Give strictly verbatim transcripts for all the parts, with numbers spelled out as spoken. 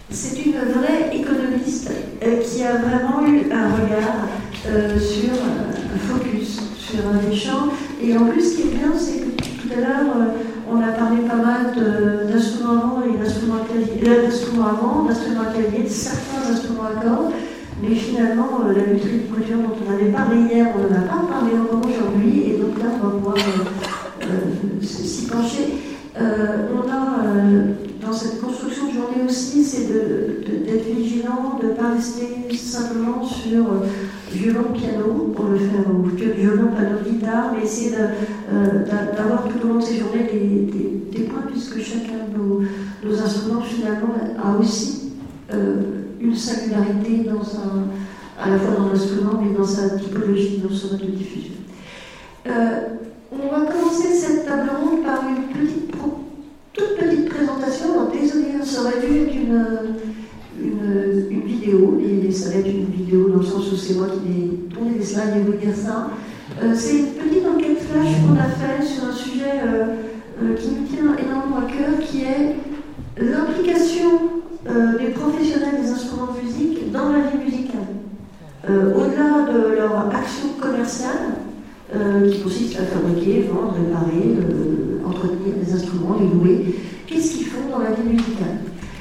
c'est une vraie économiste euh, qui a vraiment eu un regard euh, sur euh, un focus, sur euh, des champs. Et en plus, ce qui est bien, c'est que tout à l'heure, euh, on a parlé pas mal d'instruments avant et d'instruments avant, d'instruments à clavier, de certains instruments à cordes. Mais finalement, euh, la lutherie de couture dont on avait parlé hier, on n'en a pas parlé encore aujourd'hui, et donc là, on va pouvoir euh, euh, s'y pencher. Euh, on a, euh, dans cette construction de journée aussi, c'est d'être vigilant, de ne pas rester simplement sur euh, violon, piano, pour le faire, ou violon, piano, guitare, mais essayer d'avoir euh, tout au long de ces journées des, des, des points, puisque chacun de nos, nos instruments, finalement, a aussi euh, une singularité dans un, à la fois dans l'instrument, mais dans sa typologie, dans son mode de diffusion. Euh, on va commencer cette table ronde par une petite, toute petite présentation. Alors, désolé, ça aurait dû être une, une, une vidéo, et ça va être une vidéo dans le sens où c'est moi qui ai tourné les slides et vous dire ça. Euh, c'est une petite enquête flash qu'on a faite sur un sujet euh, euh, qui nous tient énormément à cœur, qui est l'implication Euh, des professionnels des instruments de musique dans la vie musicale. Euh, Au-delà de leur action commerciale, euh, qui consiste à fabriquer, vendre, réparer, euh, entretenir des instruments, les louer, qu'est-ce qu'ils font dans la vie musicale?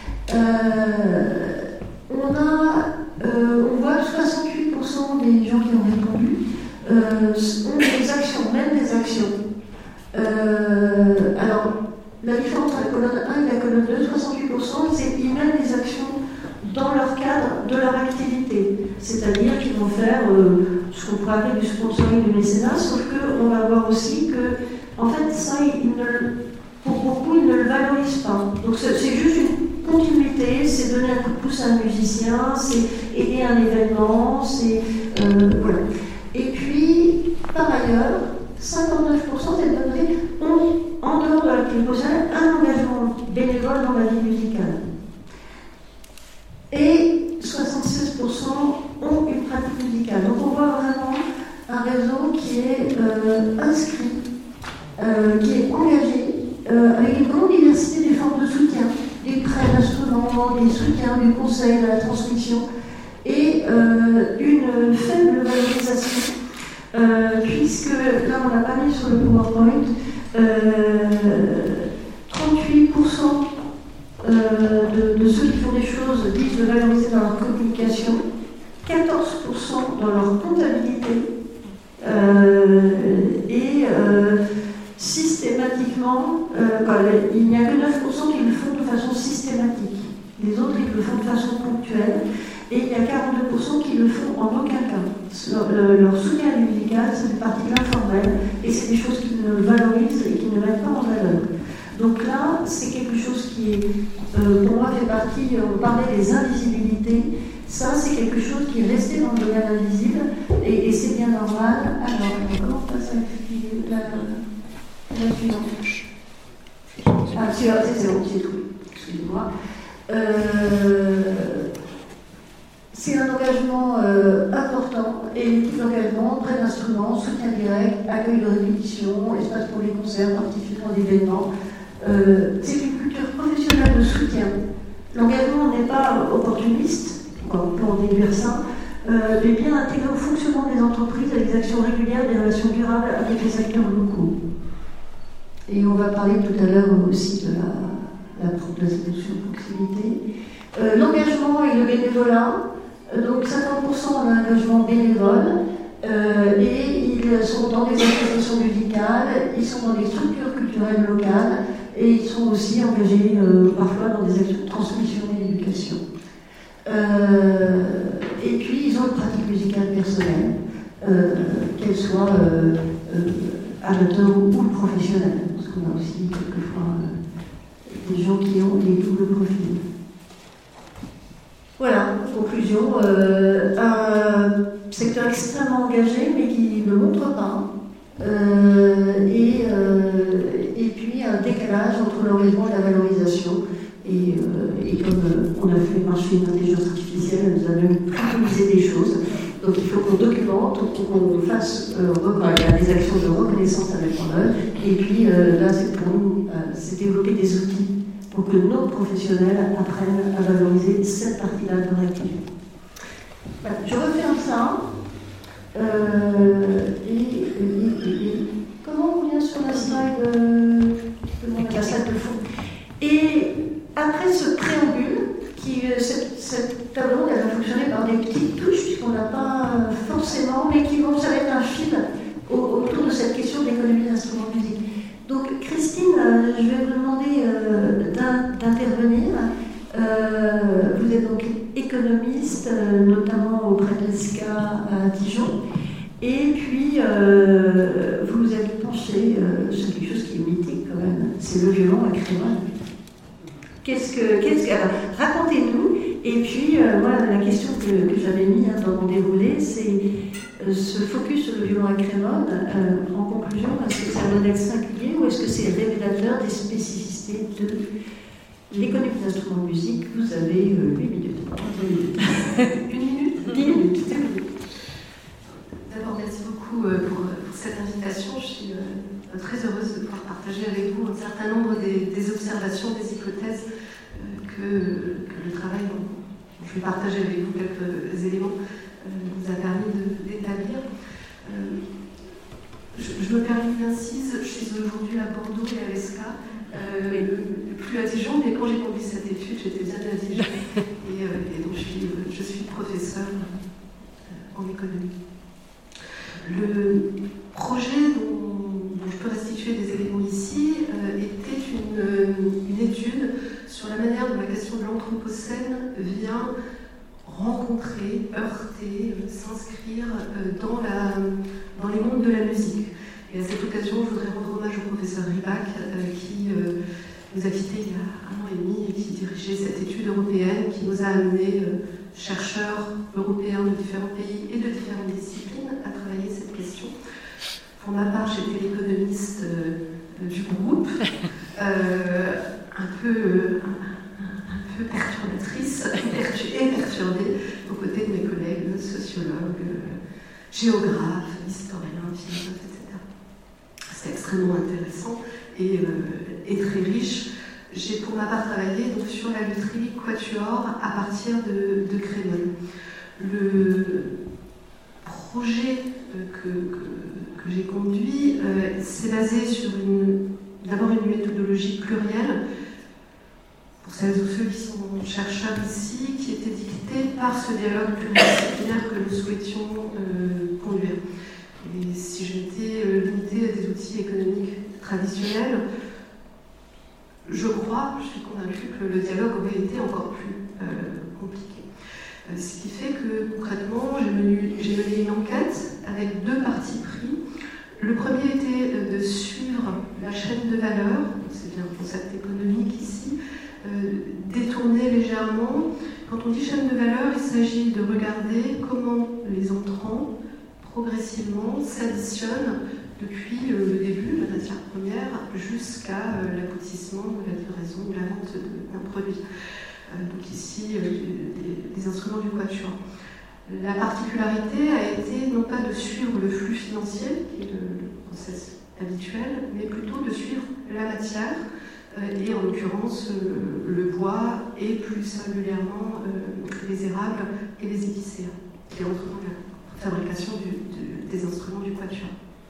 euh, on, a, euh, on voit que soixante-huit pour cent des gens qui ont répondu euh, ont des actions, même des actions. Euh, alors, la différence entre la colonne un et la colonne deux, soixante-huit pour cent, c'est qu'ils mènent des actions dans leur cadre de leur activité. C'est-à-dire qu'ils vont faire euh, ce qu'on pourrait appeler du sponsoring, du mécénat, sauf qu'on va voir aussi que, en fait, ça, ils ne, pour beaucoup, ils ne le valorisent pas. Donc c'est juste une continuité, c'est donner un coup de pouce à un musicien, c'est aider un événement, c'est... Euh, voilà. Et puis, par ailleurs, cinquante-neuf pour cent des données ont, en dehors de l'activité professionnelle, un engagement bénévole dans la vie musicale. Et soixante-seize pour cent ont une pratique musicale. Donc on voit vraiment un réseau qui est euh, inscrit, euh, qui est engagé, euh, avec une grande diversité des formes de soutien, des prêts d'instruments, des soutiens, du conseil, de la transmission, et euh, une faible valorisation. Euh, puisque là on l'a pas mis sur le PowerPoint, euh, trente-huit pour cent euh, de, de ceux qui font des choses disent de valoriser dans leur communication, quatorze pour cent dans leur comptabilité, euh, et euh, systématiquement, euh, il n'y a que neuf pour cent qui le font de façon systématique. Les autres, ils le font de façon ponctuelle. Et il y a quarante-deux pour cent qui le font en aucun cas. Leur, leur soutien musical, ça fait partie de l'informel, et c'est des choses qu'ils ne valorisent et qu'ils ne mettent pas en valeur. Donc là, c'est quelque chose qui, est, euh, pour moi, fait partie, on parlait des invisibilités, ça c'est quelque chose qui est resté dans le domaine invisible, et, et c'est bien normal. Alors, comment on passe à la, la suivante? Ah, c'est bon, c'est tout, excusez-moi. Euh, C'est un engagement euh, important, et l'équipe d'engagement, prêt d'instruments, soutien direct, accueil de répétition, espace pour les concerts, participation d'événements. Euh, c'est une culture professionnelle de soutien. L'engagement n'est pas opportuniste, on peut en déduire ça, euh, mais bien intégré au fonctionnement des entreprises avec des actions régulières, des relations durables avec les acteurs locaux. Et on va parler tout à l'heure aussi de la, la, de cette notion de proximité. Euh, L'engagement et le bénévolat. Donc cinquante pour cent ont un engagement bénévole euh, et ils sont dans des associations musicales, ils sont dans des structures culturelles locales et ils sont aussi engagés euh, parfois dans des actions de transmission et d'éducation. Euh, et puis ils ont une pratique musicale personnelle, euh, qu'elle soit euh, euh, amateur ou professionnelle, parce qu'on a aussi quelquefois euh, des gens qui ont des doubles profils. Voilà, conclusion, euh, un secteur extrêmement engagé mais qui ne montre pas, euh, et, euh, et puis un décalage entre l'engagement et la valorisation, et, euh, et comme euh, on a fait marcher une intelligence artificielle, elle nous a même préconisé des choses, donc il faut qu'on documente, qu'on fasse euh, des actions de reconnaissance à mettre en œuvre, et puis euh, là c'est pour nous, euh, c'est développer des outils pour que nos professionnels apprennent à valoriser cette partie-là de leur activité. Voilà, je referme ça. Euh, et, et, et, et comment on vient sur la slide, euh, la slide de fond. Et après ce préambule, qui, cette, cette table elle va fonctionner par des petites touches, puisqu'on n'a pas forcément, mais qui vont, ça va être un fil au, autour de cette question d'économie d'instruments de musique. Donc Christine, euh, je vais vous demander euh, d'intervenir. Euh, vous êtes donc économiste, euh, notamment auprès de l'E S C A à Dijon, et puis euh, vous vous êtes penché euh, sur quelque chose qui est mythique quand même, c'est le violon à Crémone. Qu'est-ce que, qu'est-ce que, alors, racontez-nous, et puis euh, moi la question que, que j'avais mise hein, dans mon déroulé, c'est euh, ce focus sur le violon à Crémone, euh, en conclusion, est-ce que c'est un modèle singulier ou est-ce que c'est révélateur des spécificités de l'économie des instruments de musique? Vous avez euh, huit minutes. Une minute dix minutes. D'abord, merci beaucoup euh, pour, pour cette invitation. Je suis euh, très heureuse de pouvoir partager avec vous un certain nombre des, des observations, des hypothèses euh, que, que le travail dont je vais partager avec vous quelques éléments euh, nous a permis de, d'établir. Euh, je, je me permets une incise, je suis aujourd'hui à Bordeaux et à l'E S C A. Euh, plus à Dijon, mais quand j'ai conduit cette étude, j'étais bien à Dijon. Et, euh, et donc, je suis, je suis professeure euh, en économie. Le projet dont, dont je peux restituer des éléments ici euh, était une, une étude sur la manière dont la question de l'anthropocène vient rencontrer, heurter, euh, s'inscrire euh, dans, la, dans les mondes de la musique. Et à cette occasion, je voudrais rendre hommage au professeur Ribach, euh, qui euh, nous a quittés il y a un an et demi et qui dirigeait cette étude européenne qui nous a amenés, euh, chercheurs européens de différents pays et de différentes disciplines, à travailler cette question. Pour ma part, j'étais l'économiste euh, du groupe, euh, un, peu, un, un peu perturbatrice et perturbée aux côtés de mes collègues sociologues, euh, géographes, historiens, philosophes, et cetera. C'est extrêmement intéressant et, euh, et très riche. J'ai pour ma part travaillé donc, sur la lutherie quatuor à partir de, de Crémone. Le projet euh, que, que, que j'ai conduit euh, s'est basé sur une, d'abord une méthodologie plurielle, pour celles ou ceux qui sont chercheurs ici, qui était dictée par ce dialogue pluridisciplinaire que nous souhaitions euh, conduire. Et si je m'étais euh, limitée à des outils économiques traditionnels, je crois, je suis convaincue que le dialogue aurait été encore plus euh, compliqué. Euh, ce qui fait que concrètement, j'ai mené, j'ai mené une enquête avec deux partis pris. Le premier était euh, de suivre la chaîne de valeur, c'est bien un concept économique ici, euh, détourné légèrement. Quand on dit chaîne de valeur, il s'agit de regarder comment les entrants progressivement s'additionnent depuis euh, le début, la matière première, jusqu'à euh, l'aboutissement de la livraison, de la vente de, d'un produit. Euh, donc ici, euh, des, des instruments du quatuor. La particularité a été non pas de suivre le flux financier, qui est le, le process habituel, mais plutôt de suivre la matière, euh, et en l'occurrence euh, le bois, et plus singulièrement euh, les érables et les épicéas, qui entrent dans la fabrication du, du, des instruments du quatuor.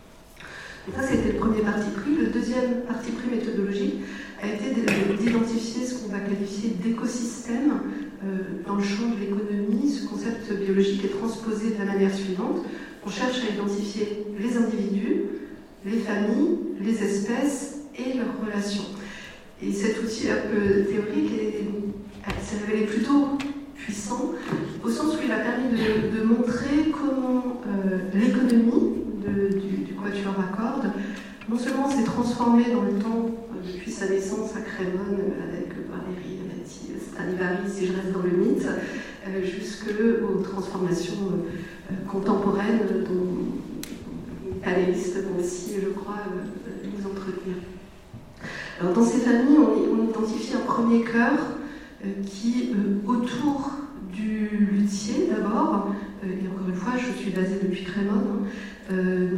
Et ça, c'était le premier parti pris. Le deuxième parti pris méthodologique a été d'identifier ce qu'on va qualifier d'écosystème euh, dans le champ de l'économie. Ce concept biologique est transposé de la manière suivante. On cherche à identifier les individus, les familles, les espèces et leurs relations. Et cet outil un peu théorique s'est révélé plutôt puissant, au sens où il a permis de, de montrer comment euh, l'économie de, du, du quatuor à cordes non seulement s'est transformée dans le temps, euh, depuis sa naissance à Crémone, avec Valéry, Amati, Stradivari, si je reste dans le mythe, euh, jusqu'aux transformations euh, contemporaines dont les panélistes vont aussi, je crois, euh, nous entretenir. Alors, dans ces familles, on, on identifie un premier cœur euh, qui, euh, autour du luthier d'abord, euh, et encore une fois, je suis basée depuis Crémone, hein, euh,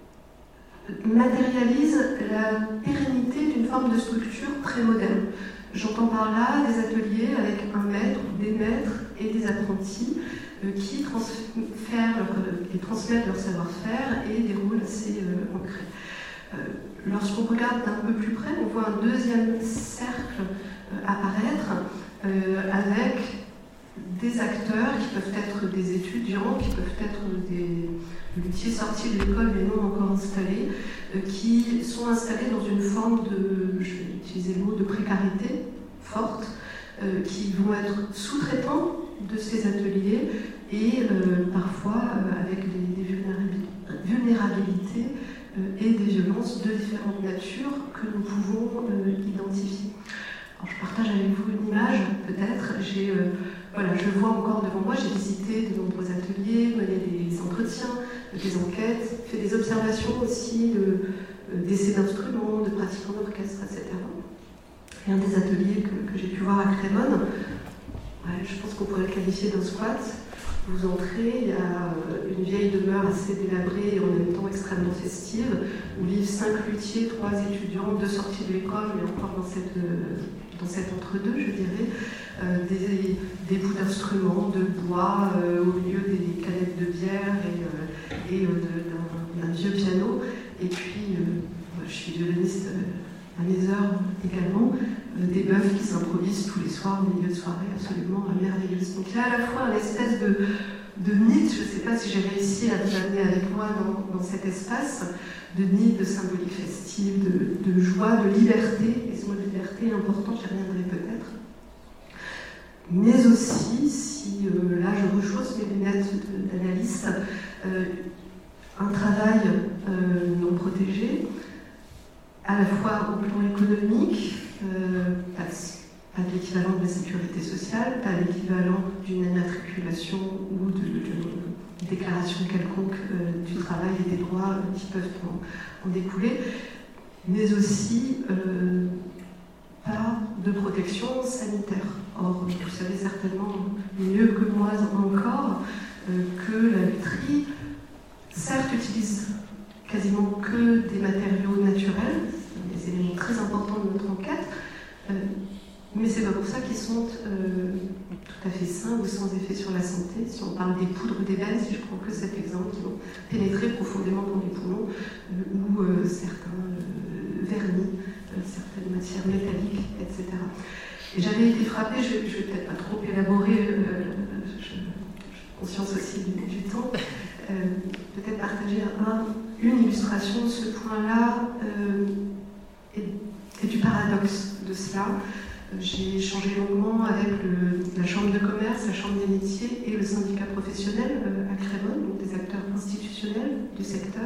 matérialise la pérennité d'une forme de structure très moderne. J'entends par là des ateliers avec un maître, des maîtres et des apprentis euh, qui transfèrent leur, euh, et transmettent leur savoir-faire et des rôles assez euh, ancrés. Euh, lorsqu'on regarde d'un peu plus près, on voit un deuxième cercle euh, apparaître euh, avec des acteurs qui peuvent être des étudiants, qui peuvent être des luthiers sortis de l'école mais non encore installés, euh, qui sont installés dans une forme de, je vais utiliser le mot, de précarité forte, euh, qui vont être sous-traitants de ces ateliers et euh, parfois euh, avec des, des vulnérabilités euh, et des violences de différentes natures que nous pouvons euh, identifier. Alors, je partage avec vous une image, peut-être. J'ai, euh, voilà, je vois encore devant moi, j'ai visité de nombreux ateliers, mené des entretiens, des enquêtes, fait des observations aussi de, euh, d'essais d'instruments, de pratiquants d'orchestre, et cetera. Et un des ateliers que, que j'ai pu voir à Crémone, ouais, je pense qu'on pourrait le qualifier d'un squat. Vous entrez, il y a une vieille demeure assez délabrée et en même temps extrêmement festive, où vivent cinq luthiers, trois étudiants, deux sortis de l'école, mais encore dans cette, dans cet entre-deux, je dirais, euh, des, des bouts d'instruments, de bois, euh, au milieu des canettes de bière et, euh, et euh, de, d'un, d'un vieux piano. Et puis, euh, moi, je suis violoniste à mes heures également, euh, des meufs qui s'improvisent tous les soirs au milieu de soirée absolument merveilleuses. Donc il y a à la fois une espèce de, de mythe, je ne sais pas si j'ai réussi à vous amener avec moi dans, dans cet espace, de mythe, de symbolique festive, de, de joie, de liberté, et ce mot de liberté est important, j'y reviendrai peut-être. Mais aussi, si euh, là je rechausse mes lunettes de, d'analyste, euh, un travail euh, non protégé, à la fois au plan économique, euh, pas, pas de l'équivalent de la sécurité sociale, pas l'équivalent d'une immatriculation ou de, de, de déclaration quelconque euh, du travail et des droits euh, qui peuvent en, en découler, mais aussi euh, pas de protection sanitaire. Or, vous savez certainement mieux que moi encore euh, que la lutherie, certes, utilise quasiment que des matériaux naturels, c'est des éléments très importants de notre enquête, euh, mais c'est pas pour ça qu'ils sont euh, tout à fait sains ou sans effet sur la santé. Si on parle des poudres d'ébène, si je prends que cet exemple, qui vont pénétrer profondément dans les poumons, euh, ou euh, certains euh, vernis, euh, certaines matières métalliques, et cetera. Et j'avais été frappée, je ne vais peut-être pas trop élaborer, euh, je, je conscience aussi du, du temps, euh, peut-être partager un, une illustration de ce point-là euh, et, et du paradoxe de cela. Euh, j'ai échangé longuement avec le, la Chambre de commerce, la Chambre des métiers et le syndicat professionnel euh, à Crémone, donc des acteurs institutionnels du secteur,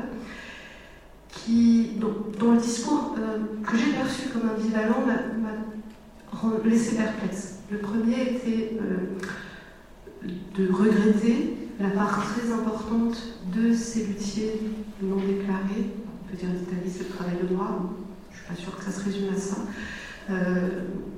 qui, dont, dont le discours euh, que j'ai perçu comme ambivalent m'a, m'a laissé perplexe. Le premier était euh, de regretter la part très importante de ces luthiers non déclarés, on peut dire en Italie c'est le travail de droit, je ne suis pas sûre que ça se résume à ça. Euh,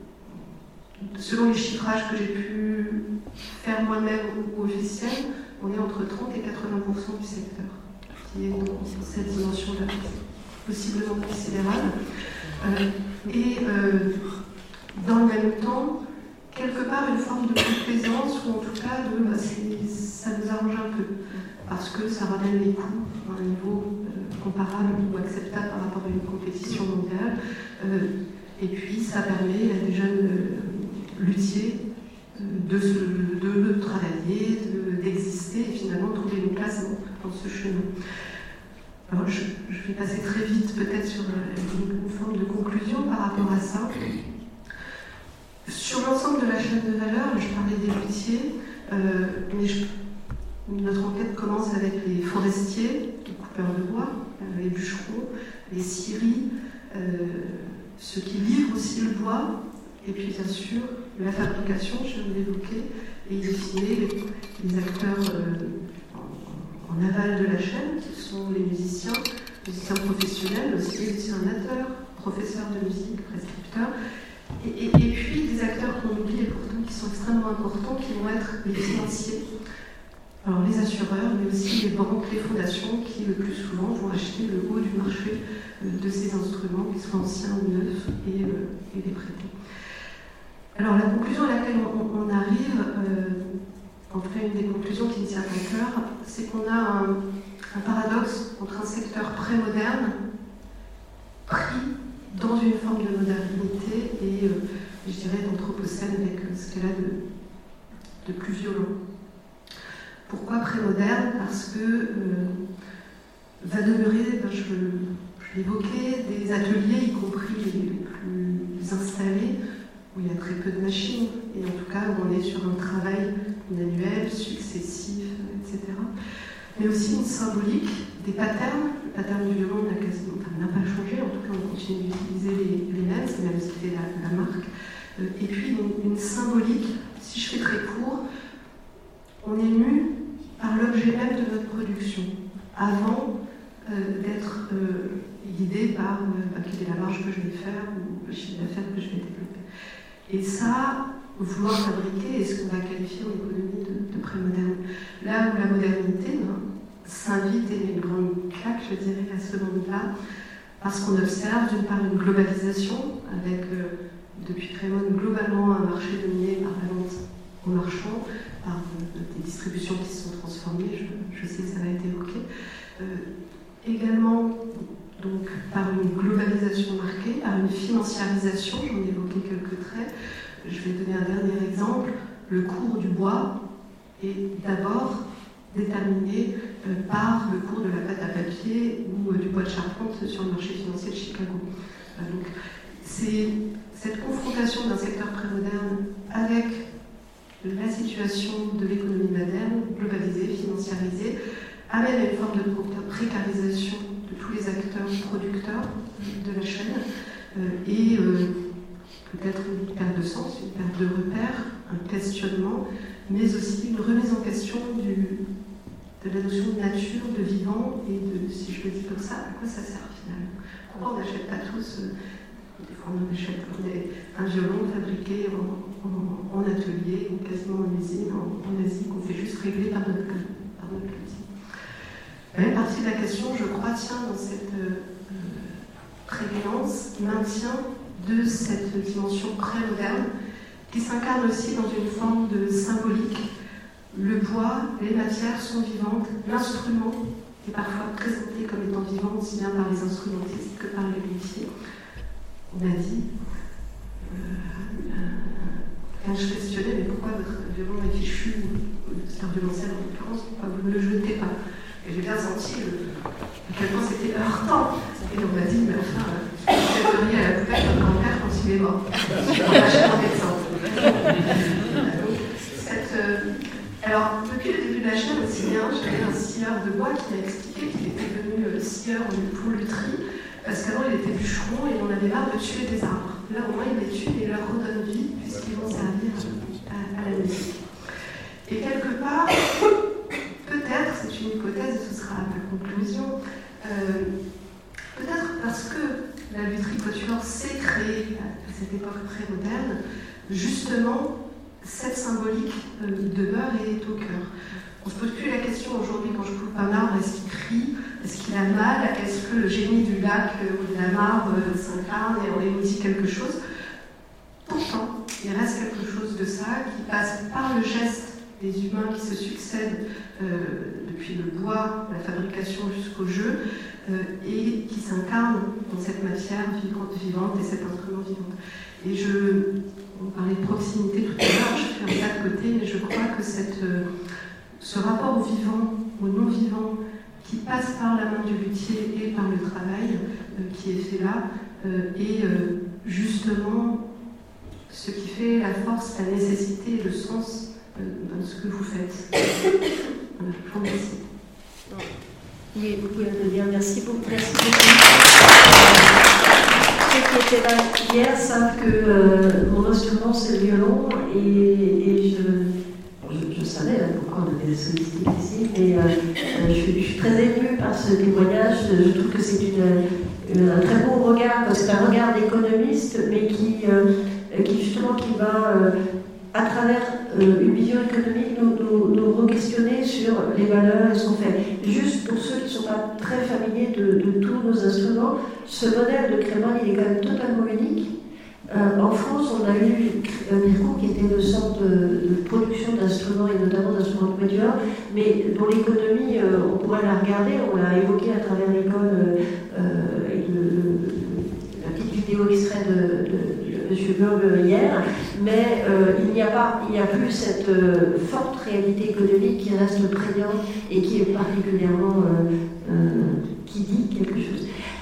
selon les chiffrages que j'ai pu faire moi-même ou officiels, on est entre trente et quatre-vingts pour cent du secteur qui est dans cette dimension-là, possiblement considérable. Euh, et euh, dans le même temps, quelque part une forme de complaisance, ou en tout cas de bah, ça nous arrange un peu, parce que ça ramène les coûts à un niveau euh, comparable ou acceptable par rapport à une compétition mondiale, euh, et puis ça permet à des jeunes euh, luthiers euh, de, se, de, de travailler, de, d'exister et finalement de trouver une place dans, dans ce chemin. Alors je, je vais passer très vite peut-être sur une, une forme de conclusion par rapport à ça. Sur l'ensemble de la chaîne de valeur, je parlais des luthiers, euh, mais je, notre enquête commence avec les forestiers, les coupeurs de bois, euh, les bûcherons, les scieries, euh, ceux qui livrent aussi le bois, et puis bien sûr la fabrication, je viens de l'évoquer, et in fine les, les acteurs euh, en, en aval de la chaîne, qui sont les musiciens, musiciens professionnels, aussi les musiciens amateurs, professeurs de musique, prescripteurs. Et, et, et puis des acteurs qu'on oublie et pourtant qui sont extrêmement importants, qui vont être les financiers, alors les assureurs, mais aussi les banques, les fondations, qui le plus souvent vont acheter le haut du marché euh, de ces instruments, qu'ils soient anciens ou neufs, et, euh, et les prêter. Alors la conclusion à laquelle on, on arrive, euh, en tout cas une des conclusions qui me tient à cœur, c'est qu'on a un, un paradoxe entre un secteur pré-moderne pris dans une forme de modernité et, euh, je dirais, d'anthropocène avec ce qu'elle a de, de plus violent. Pourquoi pré-moderne? Parce que euh, va demeurer, ben, je, je l'évoquais, des ateliers, y compris les, les plus installés, où il y a très peu de machines, et en tout cas où on est sur un travail manuel, successif, et cetera. Mais aussi une symbolique, des patterns. Le pattern du violon n'a quasiment n'a pas changé, en tout cas on continue d'utiliser les, les mêmes, c'est même c'était la, la marque. Euh, et puis une, une symbolique, si je fais très court, on est mu par l'objet même de notre production, avant euh, d'être euh, guidé par euh, bah, quelle est la marge que je vais faire ou le chiffre d'affaires que je vais développer. Et ça, vouloir fabriquer est ce qu'on va qualifier en économie de, de pré-moderne. Là où la modernité ben, s'invite et met une grande claque, je dirais, à ce monde-là, parce qu'on observe d'une part une globalisation, avec euh, depuis très longtemps globalement un marché dominé par la vente aux marchands, par euh, des distributions qui se sont transformées, je, je sais que ça va être évoqué. Euh, également, donc, par une globalisation marquée, par une financiarisation, j'en ai évoqué quelques traits. Je vais donner un dernier exemple. Le cours du bois est d'abord déterminé euh, par le cours de la pâte à papier ou euh, du bois de charpente sur le marché financier de Chicago. Euh, donc, c'est cette confrontation d'un secteur pré-moderne avec la situation de l'économie moderne, globalisée, financiarisée, amène à une forme de précarisation de tous les acteurs producteurs de la chaîne euh, et euh, peut-être une perte de sens, une perte de repères, un questionnement, mais aussi une remise en question du, de la notion de nature, de vivant et de, si je le dis comme ça, à quoi ça sert finalement? Pourquoi on n'achète pas tous, euh, des fois on achète un violon fabriqué en, en, en atelier ou quasiment en usine, en, en Asie, qu'on fait juste régler par notre, par notre outil. La même partie de la question, je crois, tient dans cette euh, prégnance, maintien de cette dimension pré-moderne qui s'incarne aussi dans une forme de symbolique. Le bois, les matières sont vivantes, l'instrument est parfois présenté comme étant vivant aussi bien par les instrumentistes que par les métiers. On a dit, euh, quand je questionnais, mais pourquoi votre violon est fichu, c'est un violoncelle en l'occurrence, pourquoi vous ne le jetez pas? Et j'ai bien senti le, à quel point c'était heurtant. Et on m'a dit, mais enfin, je suis mis à la poubelle de mon grand-père quand il est mort. On m'a acheté en exemple. Cette, euh, alors, depuis le début de la chaîne, aussi bien, j'avais un scieur de bois qui m'a expliqué qu'il était devenu euh, scieur pour lutherie, parce qu'avant il était bûcheron et on avait marre de tuer des arbres. Là, au moins, il les tue et leur redonne vie, puisqu'ils vont servir à, à la musique. Et quelque part, peut-être, c'est une hypothèse, ce sera ma conclusion, euh, peut-être parce que la lutherie couture s'est créée à cette époque pré-moderne, justement, cette symbolique euh, demeure et est au cœur. On ne se pose plus la question aujourd'hui, quand je coupe un arbre, est-ce qu'il crie? Est-ce qu'il a mal? Est-ce que le génie du lac euh, ou de la marbre euh, s'incarne et on émoutit quelque chose? Pourtant, il reste quelque chose de ça qui passe par le geste des humains qui se succèdent euh, depuis le bois, la fabrication jusqu'au jeu, euh, et qui s'incarne dans cette matière vivante, vivante et cet instrument vivant. Et je, on parlait de proximité tout à l'heure, je fais un pas de côté, mais je crois que cette, euh, ce rapport au vivant, au non-vivant, qui passe par la main du luthier et par le travail euh, qui est fait là, euh, et euh, justement ce qui fait la force, la nécessité et le sens dans ce que vous faites. Voilà, je vous remercie. Oui, vous pouvez me dire merci beaucoup. Merci beaucoup. Ceux qui étaient là hier savent que euh, mon instrument c'est le violon et, et je, je, je savais pourquoi on avait sollicité ici, mais euh, je, je suis très émue par ce témoignage. Je trouve que c'est une, une, un très beau regard, parce que c'est un regard d'économiste, mais qui, euh, qui justement qui va euh, à travers euh, une vision économique, nous, nous, nous re-questionner sur les valeurs et son fait. Juste pour ceux qui ne sont pas très familiers de, de tous nos instruments, ce modèle de Crémol, il est quand même totalement unique. Euh, en France, on a eu euh, Mirko, qui était une sorte de, de production d'instruments et notamment d'instruments de quatuor, mais dont l'économie, euh, on pourrait la regarder, on l'a évoqué à travers l'école euh, et le, le, la petite vidéo extrait de, de, de M. Burg hier, mais euh, il n'y a pas, il n'y a plus cette euh, forte réalité économique qui reste prégnante et qui est particulièrement euh, euh, qui dit quelque chose.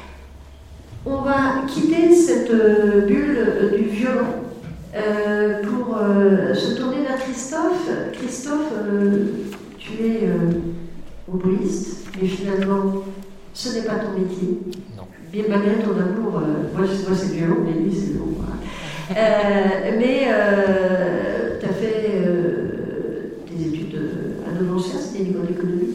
On va quitter cette euh, bulle euh, du violon euh, pour euh, se tourner vers Christophe. Christophe, euh, tu es euh, oboïste, mais finalement, ce n'est pas ton métier. Non. Bien malgré ton amour, euh, moi, moi c'est le violon, mais lui c'est le violon. Voilà. Euh, mais euh, tu as fait euh, des études à Novancia, c'était une école d'économie.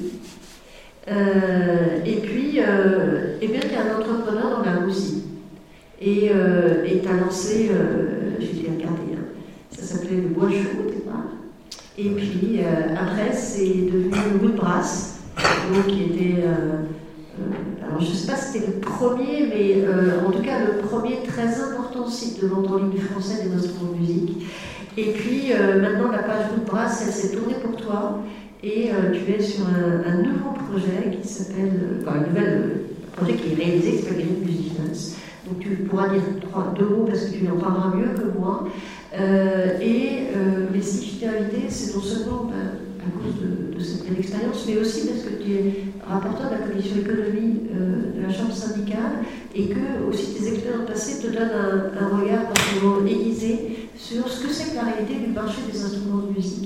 Euh, et puis, euh, eh bien, tu es un entrepreneur dans la Russie. Et euh, tu as lancé, euh, j'ai été regardé, hein, ça s'appelait le Bois Chaud au départ. Et puis, euh, après, c'est devenu Woodbrass, donc qui était. Euh, euh, alors, je ne sais pas si c'était le premier, mais euh, en tout cas, le premier très important site de vente en ligne français des instruments de musique. Et puis, euh, maintenant, la page Woodbrass, elle s'est tournée pour toi. Et euh, tu es sur un, un nouveau projet qui s'appelle, enfin un nouvel euh, projet qui est réalisé, qui s'appelle Green Musicians. Donc tu pourras dire trois, deux mots parce que tu en parleras mieux que moi. Euh, et euh, mais si je t'ai invité, c'est non seulement ben, à cause de, de cette belle expérience, mais aussi parce que tu es rapporteur de la commission économie euh, de la chambre syndicale et que aussi tes expériences passées te donnent un, un regard particulièrement aiguisé sur ce que c'est que la réalité du marché des instruments de musique.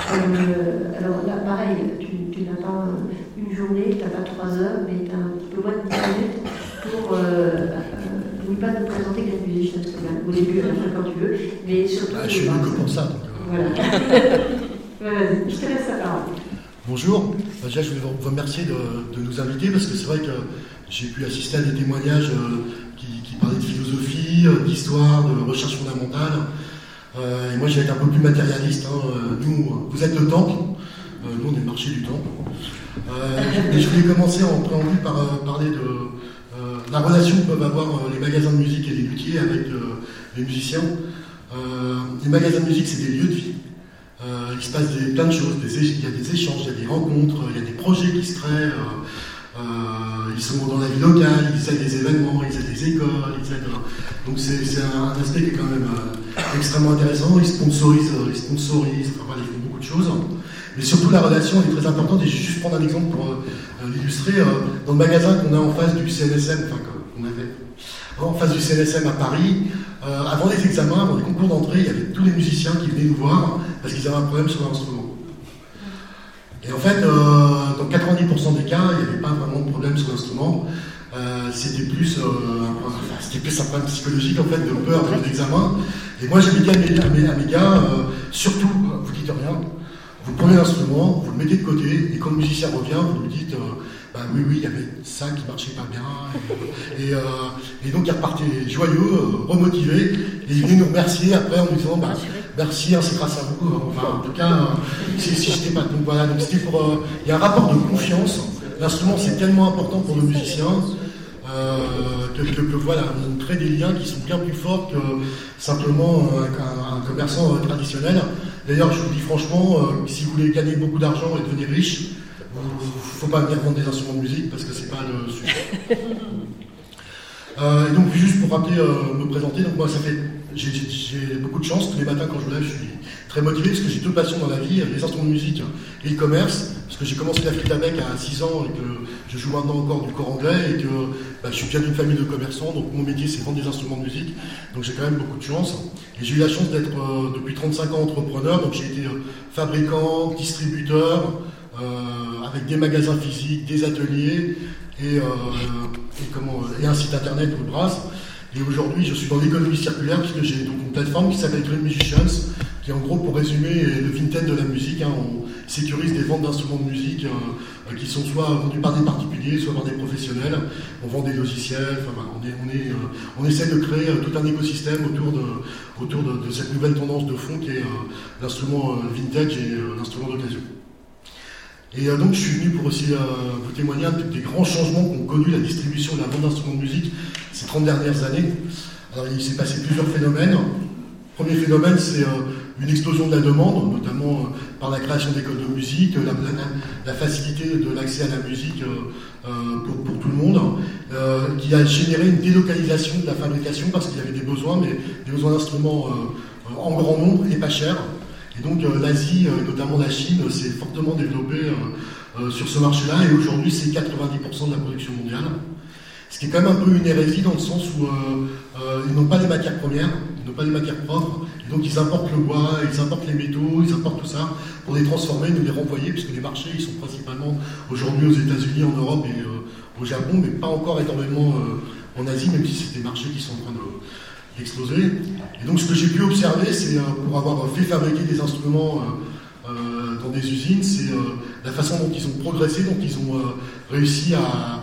Euh, alors là, pareil, tu, tu n'as pas une journée, tu n'as pas trois heures, mais tu as un petit peu moins de dix minutes pour, euh, euh, n'oublie pas de nous présenter Green Musicians quand même, au début, à la fin quand tu veux, mais surtout... Ah, je suis venu que pour ça. Donc, euh... Voilà. Vas-y, je te laisse la parole. Bonjour, déjà je voulais vous remercier de, de nous inviter parce que c'est vrai que j'ai pu assister à des témoignages euh, qui, qui parlaient de philosophie, d'histoire, de recherche fondamentale. Euh, et moi, j'ai été un peu plus matérialiste. Hein. Nous, vous êtes le temps. Euh, nous, on est le marché du temps. Euh, et je voulais commencer en préambule par euh, parler de euh, la relation que peuvent avoir euh, les magasins de musique et les luthiers avec euh, les musiciens. Euh, les magasins de musique, c'est des lieux de vie. Euh, il se passe des, plein de choses. Des, il y a des échanges, il y a des rencontres, il y a des projets qui se créent. Euh, euh, ils sont dans la vie locale, ils aident des événements, ils aident des écoles, ils aident. Donc c'est, c'est un, un aspect qui est quand même euh, extrêmement intéressant. Ils sponsorisent, ils sponsorisent, enfin voilà, ils font beaucoup de choses. Mais surtout la relation est très importante. Et je vais juste prendre un exemple pour euh, l'illustrer. Euh, dans le magasin qu'on a en face du C N S M, enfin qu'on avait en face du C N S M à Paris, euh, avant les examens, avant les concours d'entrée, il y avait tous les musiciens qui venaient nous voir parce qu'ils avaient un problème sur l'instrument. Et en fait, euh, dans quatre-vingt-dix pour cent des cas, il n'y avait pas vraiment de problème sur l'instrument. Euh, c'était plus, euh, un, enfin, c'était plus un problème psychologique en fait, de peur de l'examen. Et moi, j'avais dit à mes, à mes, à mes gars, euh, surtout, vous dites rien, vous prenez l'instrument, vous le mettez de côté, et quand le musicien revient, vous lui dites, euh, bah oui, oui, il y avait ça qui marchait pas bien. Et, et, euh, et donc, il repartait joyeux, euh, remotivé, et il venait nous remercier après en nous disant, bah, merci, hein, c'est grâce à vous. Enfin, en tout cas, euh, si, si j'étais pas. Donc voilà, donc c'était pour. Euh, il y a un rapport de confiance. L'instrument, c'est tellement important pour le musicien euh, que, que, que voilà, on crée des liens qui sont bien plus forts que simplement euh, un, un commerçant euh, traditionnel. D'ailleurs, je vous dis franchement, euh, si vous voulez gagner beaucoup d'argent et devenir riche, il ne faut pas venir vendre des instruments de musique parce que c'est pas le sujet. Euh, et donc, juste pour rappeler, euh, me présenter, donc moi, ça fait, j'ai, j'ai, j'ai beaucoup de chance. Tous les matins, quand je me lève, je suis très motivé parce que j'ai deux passions dans la vie, les instruments de musique et le commerce. Parce que j'ai commencé la flûte à bec à six ans et que je joue maintenant encore du corps anglais et que bah, je suis bien d'une famille de commerçants. Donc, mon métier, c'est vendre des instruments de musique. Donc, j'ai quand même beaucoup de chance. Et j'ai eu la chance d'être euh, depuis trente-cinq ans entrepreneur. Donc, j'ai été euh, fabricant, distributeur, euh, avec des magasins physiques, des ateliers. Et, euh, et, comment, et un site internet Woodbrass. Et aujourd'hui, je suis dans l'économie circulaire puisque j'ai donc une plateforme qui s'appelle Green Musicians, qui est en gros, pour résumer, le Vinted de la musique. Hein, on sécurise des ventes d'instruments de musique euh, qui sont soit vendus par des particuliers, soit par des professionnels. On vend des logiciels. Enfin, voilà, on, est, on, est, euh, on essaie de créer euh, tout un écosystème autour de, autour de, de cette nouvelle tendance de fond qui est euh, l'instrument euh, vintage et euh, l'instrument d'occasion. Et euh, donc je suis venu pour aussi euh, vous témoigner des grands changements qu'ont connu la distribution et la vente d'instruments de musique ces trente dernières années. Alors il s'est passé plusieurs phénomènes. Premier phénomène, c'est euh, une explosion de la demande, notamment euh, par la création d'écoles de musique, la, la, la facilité de l'accès à la musique euh, euh, pour, pour tout le monde, euh, qui a généré une délocalisation de la fabrication parce qu'il y avait des besoins, mais des besoins d'instruments euh, en grand nombre et pas chers. Et donc euh, l'Asie, euh, notamment la Chine, s'est fortement développée euh, euh, sur ce marché-là, et aujourd'hui c'est quatre-vingt-dix pour cent de la production mondiale. Ce qui est quand même un peu une hérésie dans le sens où euh, euh, ils n'ont pas les matières premières, ils n'ont pas les matières propres, et donc ils importent le bois, ils importent les métaux, ils importent tout ça pour les transformer, nous les renvoyer, puisque les marchés ils sont principalement aujourd'hui aux États-Unis, en Europe et euh, au Japon, mais pas encore énormément euh, en Asie, même si c'est des marchés qui sont en train de, d'exploser. Et donc ce que j'ai pu observer, c'est euh, pour avoir fait fabriquer des instruments euh, euh, dans des usines, c'est euh, la façon dont ils ont progressé, dont ils ont euh, réussi à,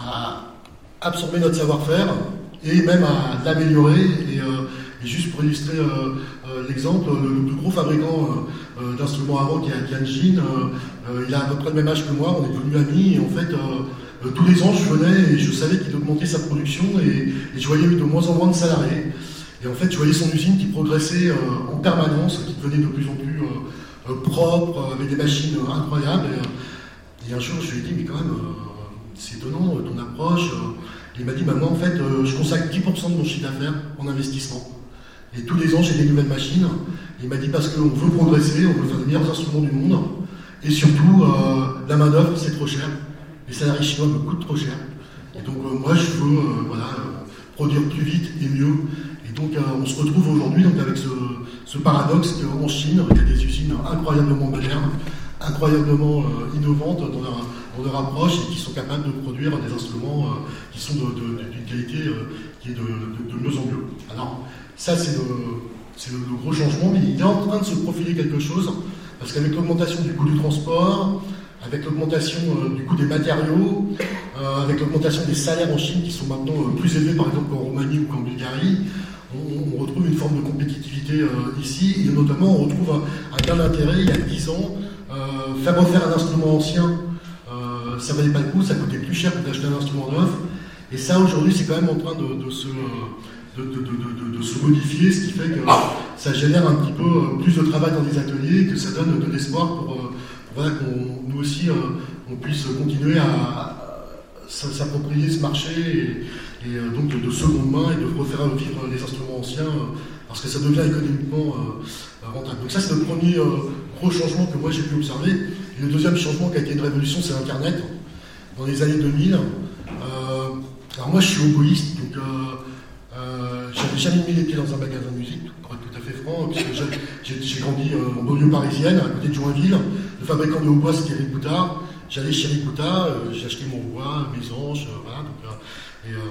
à absorber notre savoir-faire et même à l'améliorer. Et, euh, et juste pour illustrer euh, euh, l'exemple, le, le plus gros fabricant euh, d'instruments avant, qui est Tianjin, euh, euh, il a à peu près le même âge que moi, on est devenus amis, et en fait euh, euh, tous les ans je venais et je savais qu'il augmentait sa production, et, et je voyais de moins en moins de salariés, et en fait je voyais son usine qui progressait euh, en permanence, qui devenait de plus en plus euh, euh, propre, avec des machines euh, incroyables, et, et un jour je lui ai dit mais quand même euh, c'est étonnant ton approche. Il m'a dit, bah, moi en fait, euh, je consacre dix pour cent de mon chiffre d'affaires en investissement. Et tous les ans, j'ai des nouvelles machines. Il m'a dit, parce qu'on veut progresser, on veut faire les meilleurs instruments du monde. Et surtout, euh, la main-d'œuvre, c'est trop cher. Les salariés chinois me coûtent trop cher. Et donc, euh, moi, je veux euh, voilà, euh, produire plus vite et mieux. Et donc, euh, on se retrouve aujourd'hui donc, avec ce, ce paradoxe qu'en Chine, il y a des usines incroyablement modernes, incroyablement euh, innovantes dans leur, dans leur approche, et qui sont capables de produire des instruments euh, qui sont de, de, d'une qualité euh, qui est de, de, de mieux en mieux. Alors, ça, c'est, le, c'est le, le gros changement, mais il est en train de se profiler quelque chose, parce qu'avec l'augmentation du coût du transport, avec l'augmentation euh, du coût des matériaux, euh, avec l'augmentation des salaires en Chine, qui sont maintenant euh, plus élevés, par exemple, qu'en Roumanie ou qu'en Bulgarie, on, on retrouve une forme de compétitivité euh, ici, et notamment, on retrouve un, un gain d'intérêt. Il y a dix ans, euh, faire refaire un instrument ancien, euh, ça ne valait pas le coup, ça coûtait plus cher que d'acheter un instrument neuf. Et ça, aujourd'hui, c'est quand même en train de, de, se, de, de, de, de, de se modifier, ce qui fait que ça génère un petit peu plus de travail dans les ateliers, que ça donne de l'espoir pour, pour voilà, qu'on, nous aussi, on puisse continuer à, à s'approprier ce marché, et, et donc de, de seconde main, et de refaire vivre les instruments anciens, parce que ça devient économiquement rentable. Donc ça, c'est le premier gros changement que moi j'ai pu observer. Et le deuxième changement qui a été une révolution, c'est Internet. Dans les années deux mille, euh, alors moi je suis oboïste, donc euh, euh, j'avais jamais mis les pieds dans un magasin de musique, pour être tout à fait franc, puisque j'ai, j'ai grandi euh, en banlieue parisienne, à côté de Joinville. Le fabricant de hautbois, c'était Eric Boutard. J'allais chez Eric Boutard, euh, j'ai acheté mon hautbois, mes anges, euh, voilà. Donc, euh, et, euh,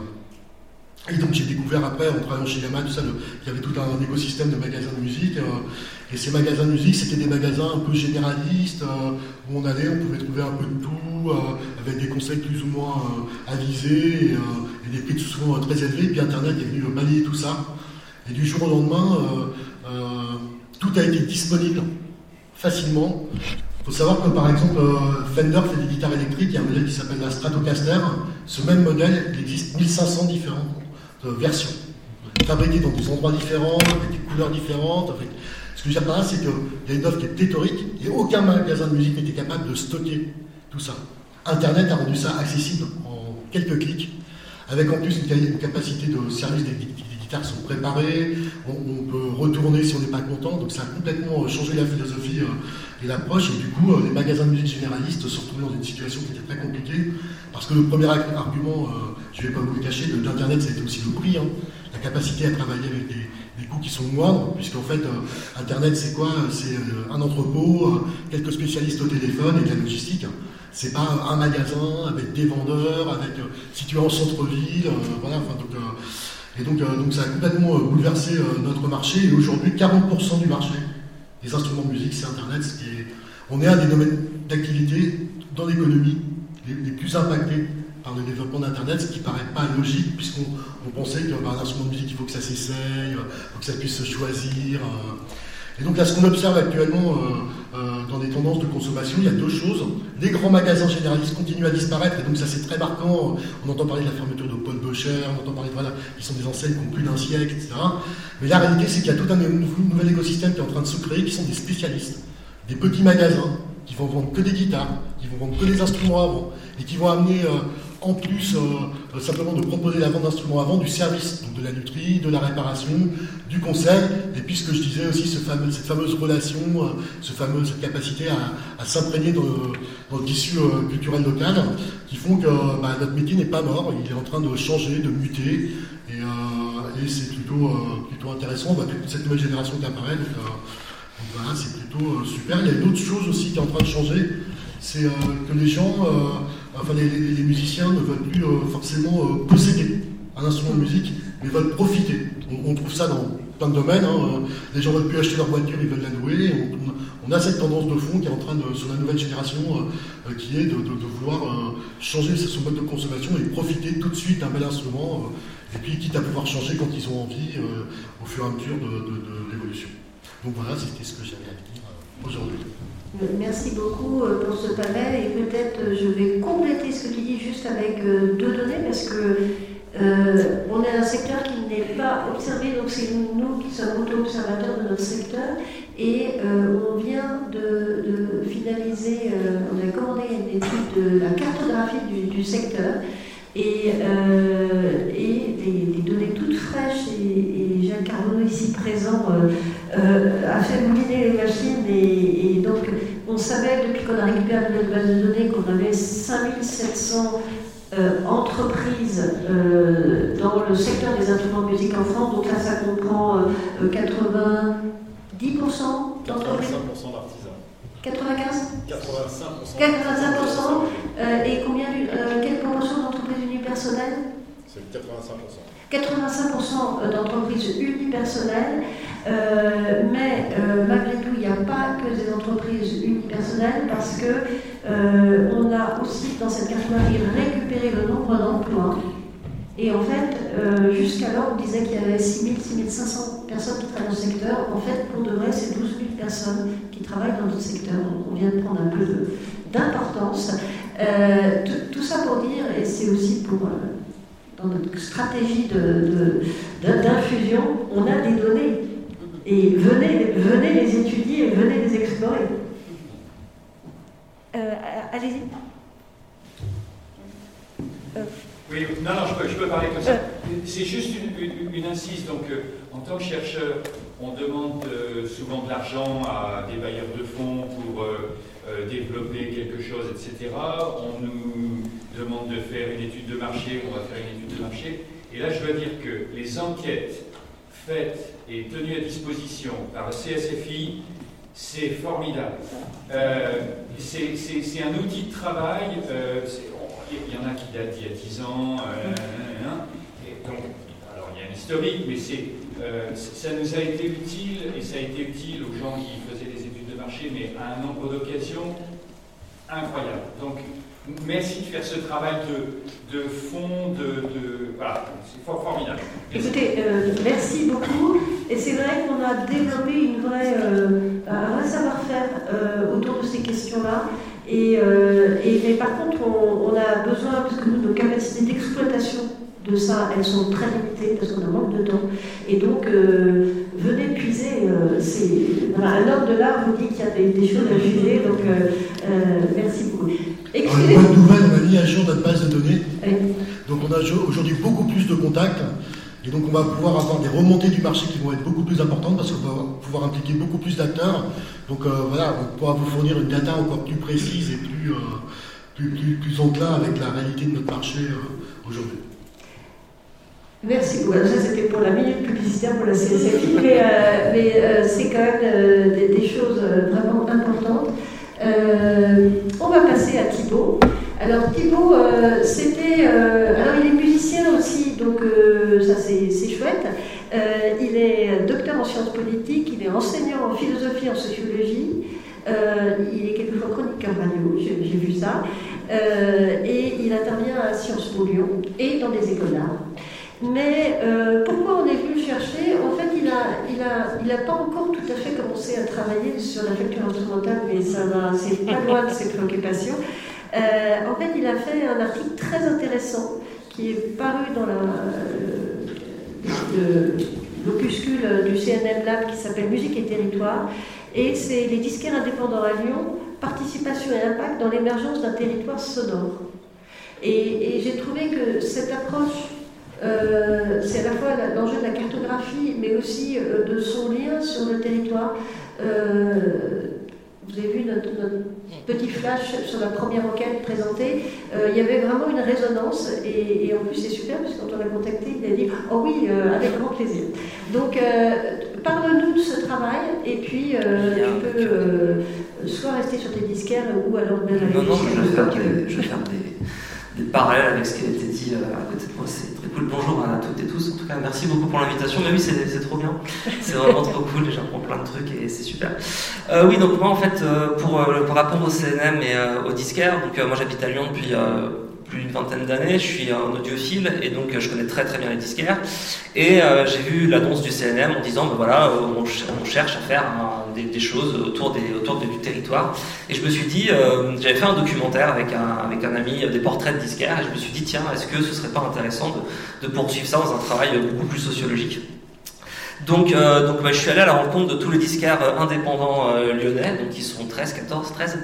Et donc j'ai découvert après, en travaillant chez Yamaha, tout ça, le, qu'il y avait tout un écosystème de magasins de musique. Euh, et ces magasins de musique, c'était des magasins un peu généralistes, euh, où on allait, on pouvait trouver un peu de tout, euh, avec des conseils plus ou moins euh, avisés, et, euh, et des prix souvent euh, très élevés. Et puis Internet est venu balayer tout ça. Et du jour au lendemain, euh, euh, tout a été disponible facilement. Il faut savoir que par exemple, euh, Fender fait des guitares électriques, il y a un modèle qui s'appelle la Stratocaster. Ce même modèle, il existe mille cinq cents différents versions, fabriquées dans des endroits différents, avec des couleurs différentes. Avec... Ce que je veux dire par là, c'est qu'il y a une offre qui est pléthorique, et aucun magasin de musique n'était capable de stocker tout ça. Internet a rendu ça accessible en quelques clics, avec en plus une, une capacité de service des, des, des guitares qui sont préparées, on, on peut retourner si on n'est pas content, donc ça a complètement changé la philosophie euh, et l'approche, et du coup, euh, les magasins de musique généralistes se sont retrouvés dans une situation qui était très compliquée, parce que le premier argument, euh, je ne vais pas vous le cacher, de l'Internet, c'était aussi le prix, hein, la capacité à travailler avec des, des coûts qui sont moindres, puisqu'en fait, euh, Internet, c'est quoi? C'est euh, un entrepôt, euh, quelques spécialistes au téléphone et de la logistique. C'est pas un magasin avec des vendeurs, avec euh, situé en centre-ville, euh, voilà. Enfin, donc, euh, et donc, euh, donc, ça a complètement euh, bouleversé euh, notre marché. Et aujourd'hui, quarante pour cent du marché des instruments de musique, c'est Internet. Ce qui est, on est un des domaines d'activité dans l'économie les, les plus impactés par le développement d'Internet, ce qui ne paraît pas logique, puisqu'on on pensait qu'un bah, instrument de musique, il faut que ça s'essaye, il faut que ça puisse se choisir. Euh, Et donc là, ce qu'on observe actuellement euh, euh, dans dans des tendances de consommation, il y a deux choses. Les grands magasins généralistes continuent à disparaître, et donc ça c'est très marquant. On entend parler de la fermeture de Paul Boucher, on entend parler de voilà, qui sont des enseignes qui ont plus d'un siècle, et cetera. Mais la réalité, c'est qu'il y a tout un nouvel écosystème qui est en train de se créer, qui sont des spécialistes, des petits magasins qui vont vendre que des guitares, qui vont vendre que des instruments à vent, et qui vont amener, euh, en plus euh, simplement de proposer la vente d'instruments à vent, du service, donc de la lutherie, de la réparation, du conseil, et puis ce que je disais aussi, ce fameux, cette fameuse relation, euh, ce fameux, cette capacité à, à s'imprégner dans, dans le tissu euh, culturel local, qui font que bah, notre métier n'est pas mort, il est en train de changer, de muter, et, euh, et c'est plutôt, euh, plutôt intéressant. On voit toute cette nouvelle génération qui apparaît, donc, euh, donc voilà, c'est plutôt euh, super. Il y a une autre chose aussi qui est en train de changer, c'est euh, que les gens, euh, enfin les, les, les musiciens ne veulent plus euh, forcément euh, posséder un instrument de musique, mais veulent profiter. On, on trouve ça dans plein de domaines. Hein. Les gens ne veulent plus acheter leur voiture, ils veulent la louer. On, on a cette tendance de fond qui est en train de, sur la nouvelle génération, euh, qui est de, de, de vouloir euh, changer son mode de consommation et profiter tout de suite d'un bel instrument, euh, et puis quitte à pouvoir changer quand ils ont envie, euh, au fur et à mesure de, de, de l'évolution. Donc voilà, c'était ce que j'avais à dire euh, aujourd'hui. Merci beaucoup pour ce panel, et peut-être je vais compléter ce que tu dis juste avec deux données, parce que euh, on est un secteur qui n'est pas observé, donc c'est nous qui sommes auto-observateurs de notre secteur, et euh, on vient de, de finaliser, euh, on a commandé une étude de la cartographie du, du secteur, et, euh, et des, des données toutes fraîches, et, et Jacques Carnot ici présent euh, euh, a fait mouliner les machines, et, et donc on savait depuis qu'on a récupéré notre base de données qu'on avait cinq mille sept cents euh, entreprises euh, dans le secteur des instruments de musique en France, donc là ça comprend euh, quatre-vingt-dix pour cent d'entreprises. quatre-vingt-cinq pour cent d'artisans. quatre-vingt-quinze quatre-vingt-cinq pour cent. quatre-vingt-cinq pour cent. Euh, et combien, euh, quelle proportion d'entreprises unipersonnelles? C'est quatre-vingt-cinq pour cent. quatre-vingt-cinq pour cent d'entreprises unipersonnelles, euh, mais euh, malgré tout, il n'y a pas que des entreprises unipersonnelles, parce que euh, on a aussi dans cette catégorie récupéré le nombre d'emplois. Et en fait, euh, jusqu'alors, on disait qu'il y avait six mille, six mille cinq cents personnes qui travaillent dans le secteur. En fait, pour de vrai, c'est douze mille personnes qui travaillent dans notre secteur. Donc, on vient de prendre un peu de, d'importance. Euh, tout, tout ça pour dire, et c'est aussi pour... Euh, dans notre stratégie de, de, de, d'infusion, on a des données. Et venez, venez les étudier, venez les explorer. Euh, allez-y. Euh. Oui, non, non, je peux, je peux parler comme ça. Euh. C'est juste une, une, une incise. Donc, euh, en tant que chercheur, on demande euh, souvent de l'argent à des bailleurs de fonds pour euh, euh, développer quelque chose, et cetera. On nous demande de faire une étude de marché, on va faire une étude de marché. Et là, je dois dire que les enquêtes faites et tenues à disposition par le C S F I, c'est formidable. Euh, c'est, c'est, c'est un outil de travail. Euh, il y en a qui datent d'il y a dix ans. Euh, et donc, alors, il y a un historique, mais c'est, euh, ça nous a été utile, et ça a été utile aux gens qui faisaient des études de marché, mais à un nombre d'occasions incroyable. Donc, merci de faire ce travail de, de fond, de, de voilà, c'est fort formidable. Merci. Écoutez, euh, merci beaucoup. Et c'est vrai qu'on a développé une vraie, euh, un vrai savoir-faire euh, autour de ces questions-là. Et, euh, et mais par contre, on, on a besoin, parce que nous, nos capacités d'exploitation de ça, elles sont très limitées parce qu'on a manque de temps. Et donc, euh, venez puiser. Euh, c'est, voilà, un homme de l'art vous dit qu'il y a des, des choses à juger. Donc, euh, euh, merci beaucoup. Alors, une bonne nouvelle, on a mis à jour notre base de données. Oui. Donc, on a aujourd'hui beaucoup plus de contacts. Et donc, on va pouvoir avoir des remontées du marché qui vont être beaucoup plus importantes parce qu'on va pouvoir impliquer beaucoup plus d'acteurs. Donc, euh, voilà, on pourra vous fournir une data encore plus précise et plus, euh, plus, plus, plus enclin avec la réalité de notre marché euh, aujourd'hui. Merci beaucoup. Ça, c'était pour la minute publicitaire pour la C S F I, mais, euh, mais euh, c'est quand même euh, des, des choses vraiment importantes. Euh, on va passer à Thibaut. Alors Thibaut, euh, c'était, euh, alors il est musicien aussi, donc euh, ça c'est, c'est chouette. Euh, il est docteur en sciences politiques, il est enseignant en philosophie, en sociologie. Euh, il est quelquefois chroniqueur radio, j'ai, j'ai vu ça. Euh, et il intervient à Sciences Po Lyon et dans des écoles d'art. Mais euh, pourquoi on est venu le chercher? En fait, il n'a il a, il a pas encore tout à fait commencé à travailler sur la lecture instrumentale, mais ça va, c'est pas loin de ses préoccupations. Euh, en fait, il a fait un article très intéressant qui est paru dans la, le, l'opuscule du C N M Lab qui s'appelle Musique et Territoire. Et c'est les disquaires indépendants à Lyon, participation et impact dans l'émergence d'un territoire sonore. Et, et j'ai trouvé que cette approche, euh, c'est à la fois l'enjeu de la cartographie, mais aussi euh, de son lien sur le territoire. Euh, vous avez vu notre, notre petit flash sur la première enquête présentée. Euh, il y avait vraiment une résonance, et, et en plus c'est super, parce que quand on l'a contacté, il a dit « Oh oui, euh, avec grand plaisir ». Donc, euh, parle-nous de ce travail, et puis euh, tu peux euh, soit rester sur tes disquaires, ou alors même avec Non, non, disquaires, je vais faire des, je vais faire des, des parallèles avec ce qui a été dit euh, à côté de moi. C'est très cool. Bonjour à toutes et tous. En tout cas, merci beaucoup pour l'invitation. Mais oui, c'est, c'est trop bien. C'est vraiment trop cool. J'apprends plein de trucs et c'est super. Euh, oui, donc moi, en fait, euh, pour, euh, par rapport au C N M et euh, au disquaire, donc euh, moi j'habite à Lyon depuis euh, plus d'une vingtaine d'années. Je suis un audiophile et donc euh, je connais très très bien les disquaires. Et euh, j'ai vu l'annonce du C N M en disant, ben voilà, on, ch- on cherche à faire un, des, des choses autour, des, autour du territoire. Et je me suis dit, euh, j'avais fait un documentaire avec un, avec un ami, des portraits de disquaires, et je me suis dit, tiens, est-ce que ce serait pas intéressant de, de poursuivre ça dans un travail beaucoup plus sociologique. Donc, euh, donc bah, je suis allé à la rencontre de tous les disquaires indépendants euh, lyonnais, donc ils sont treize, quatorze, treize.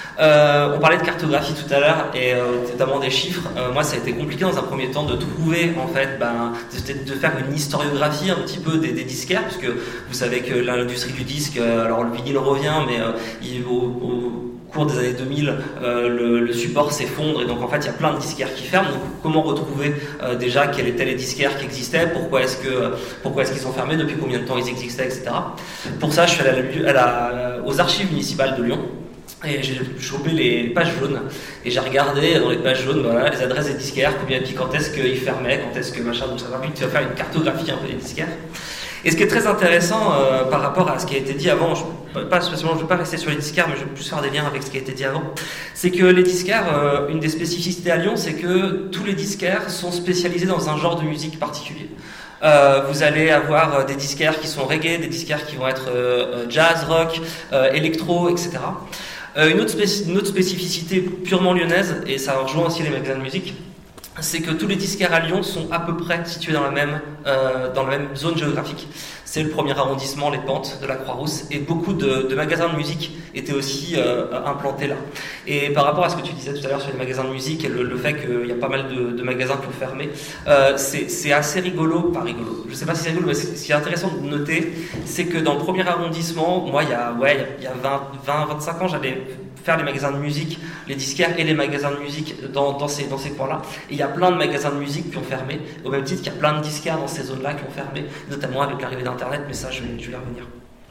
Euh, on parlait de cartographie tout à l'heure, et euh, notamment des chiffres. Euh, moi, ça a été compliqué dans un premier temps de trouver, en fait, ben, de, de faire une historiographie un petit peu des, des disquaires, puisque vous savez que l'industrie du disque, euh, alors le vinyle revient, mais euh, il, au, au cours des années deux mille, euh, le, le support s'effondre, et donc en fait il y a plein de disquaires qui ferment. Donc comment retrouver euh, déjà quels étaient les disquaires qui existaient, pourquoi est-ce que pourquoi est-ce qu'ils sont fermés, depuis combien de temps ils existaient, et cetera. Pour ça, je suis allé à la, à la, aux archives municipales de Lyon. Et j'ai chopé les pages jaunes, et j'ai regardé dans les pages jaunes, voilà, les adresses des disquaires, combien, puis quand est-ce qu'ils fermaient, quand est-ce que machin, donc ça va vite, tu vas faire une cartographie un peu des disquaires. Et ce qui est très intéressant euh, par rapport à ce qui a été dit avant, je, pas spécialement, je ne vais pas rester sur les disquaires, mais je vais plus faire des liens avec ce qui a été dit avant, c'est que les disquaires, euh, une des spécificités à Lyon, c'est que tous les disquaires sont spécialisés dans un genre de musique particulier. Euh, vous allez avoir des disquaires qui sont reggae, des disquaires qui vont être euh, jazz, rock, euh, électro, et cetera. Euh, une, autre spéc- une autre spécificité purement lyonnaise, et ça rejoint aussi les magasins de musique, c'est que tous les disquaires à Lyon sont à peu près situés dans la même, euh, dans la même zone géographique. C'est le premier arrondissement, les Pentes de la Croix-Rousse, et beaucoup de, de magasins de musique étaient aussi euh, implantés là. Et par rapport à ce que tu disais tout à l'heure sur les magasins de musique et le, le fait qu'il y a pas mal de, de magasins qui ont fermé, euh, c'est, c'est assez rigolo, pas rigolo, je sais pas si c'est rigolo, mais ce qui est intéressant de noter, c'est que dans le premier arrondissement, moi il y a, ouais, il y a vingt, vingt-cinq ans, j'allais faire les magasins de musique, les disquaires et les magasins de musique dans, dans ces, dans ces coins-là. Et il y a plein de magasins de musique qui ont fermé, au même titre qu'il y a plein de disquaires dans ces zones-là qui ont fermé, notamment avec l'arrivée d'Internet, mais ça, je vais, je vais y revenir.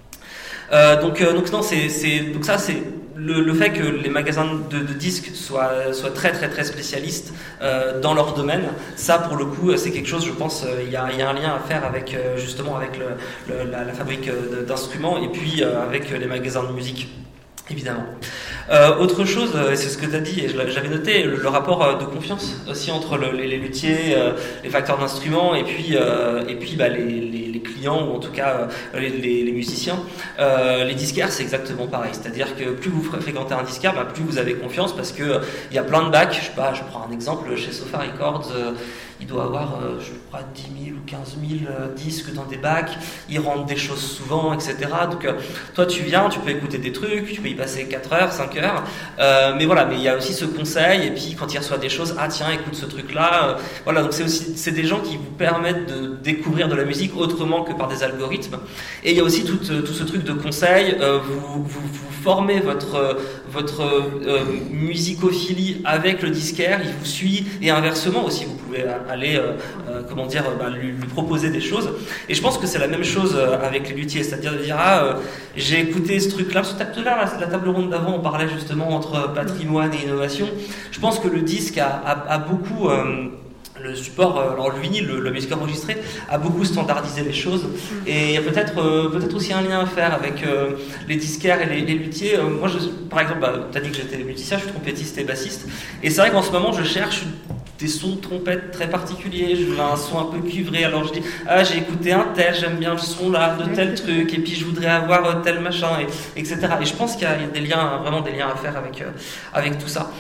Euh, donc, euh, donc, non, c'est, c'est, donc ça, c'est le, le fait que les magasins de, de disques soient, soient très, très, très spécialistes euh, dans leur domaine. Ça, pour le coup, c'est quelque chose, je pense, il euh, y, a, y a un lien à faire avec, euh, justement, avec le, le, la, la fabrique d'instruments et puis euh, avec les magasins de musique. Évidemment. Euh, autre chose, euh, c'est ce que tu as dit, et je j'avais noté, le, le rapport euh, de confiance aussi entre le, les, les luthiers, euh, les facteurs d'instruments, et puis, euh, et puis bah, les, les, les clients, ou en tout cas euh, les, les, les musiciens. Euh, les disquaires, c'est exactement pareil. C'est-à-dire que plus vous fréquentez un disquaire, bah, plus vous avez confiance, parce qu'il euh, y a plein de bacs. Je sais pas, je prends un exemple, chez Sofa Records, euh, il doit avoir, euh, je crois, dix mille ou quinze mille euh, disques dans des bacs. Ils rendent des choses souvent, et cetera. Donc, euh, toi, tu viens, tu peux écouter des trucs, tu peux y passer quatre heures, cinq heures. Euh, mais voilà, mais il y a aussi ce conseil. Et puis, quand il reçoit des choses, ah tiens, écoute ce truc-là. Euh, voilà, donc c'est aussi, c'est des gens qui vous permettent de découvrir de la musique autrement que par des algorithmes. Et il y a aussi tout, tout ce truc de conseil. Euh, vous, vous, vous formez votre, votre euh, musicophilie avec le disquaire, il vous suit, et inversement aussi, vous pouvez aller, euh, euh, comment dire, bah, lui, lui proposer des choses. Et je pense que c'est la même chose avec les luthiers, c'est-à-dire de dire, ah, euh, j'ai écouté ce truc-là, tout à l'heure, la, la table ronde d'avant, on parlait justement entre patrimoine et innovation. Je pense que le disque a, a, a beaucoup... Euh, le support, alors le vinyle, le, la musique enregistrée, a beaucoup standardisé les choses. Et il y a peut-être, euh, peut-être aussi un lien à faire avec euh, les disquaires et les, les luthiers. Euh, moi, je, par exemple, bah, tu as dit que j'étais musicien, je suis trompettiste et bassiste. Et c'est vrai qu'en ce moment, je cherche des sons de trompette très particuliers, je veux un son un peu cuivré, alors je dis ah j'ai écouté un tel, j'aime bien le son là de tel truc, et puis je voudrais avoir tel machin, et, etc. Et je pense qu'il y a, il y a des liens, vraiment des liens à faire avec, euh, avec tout ça.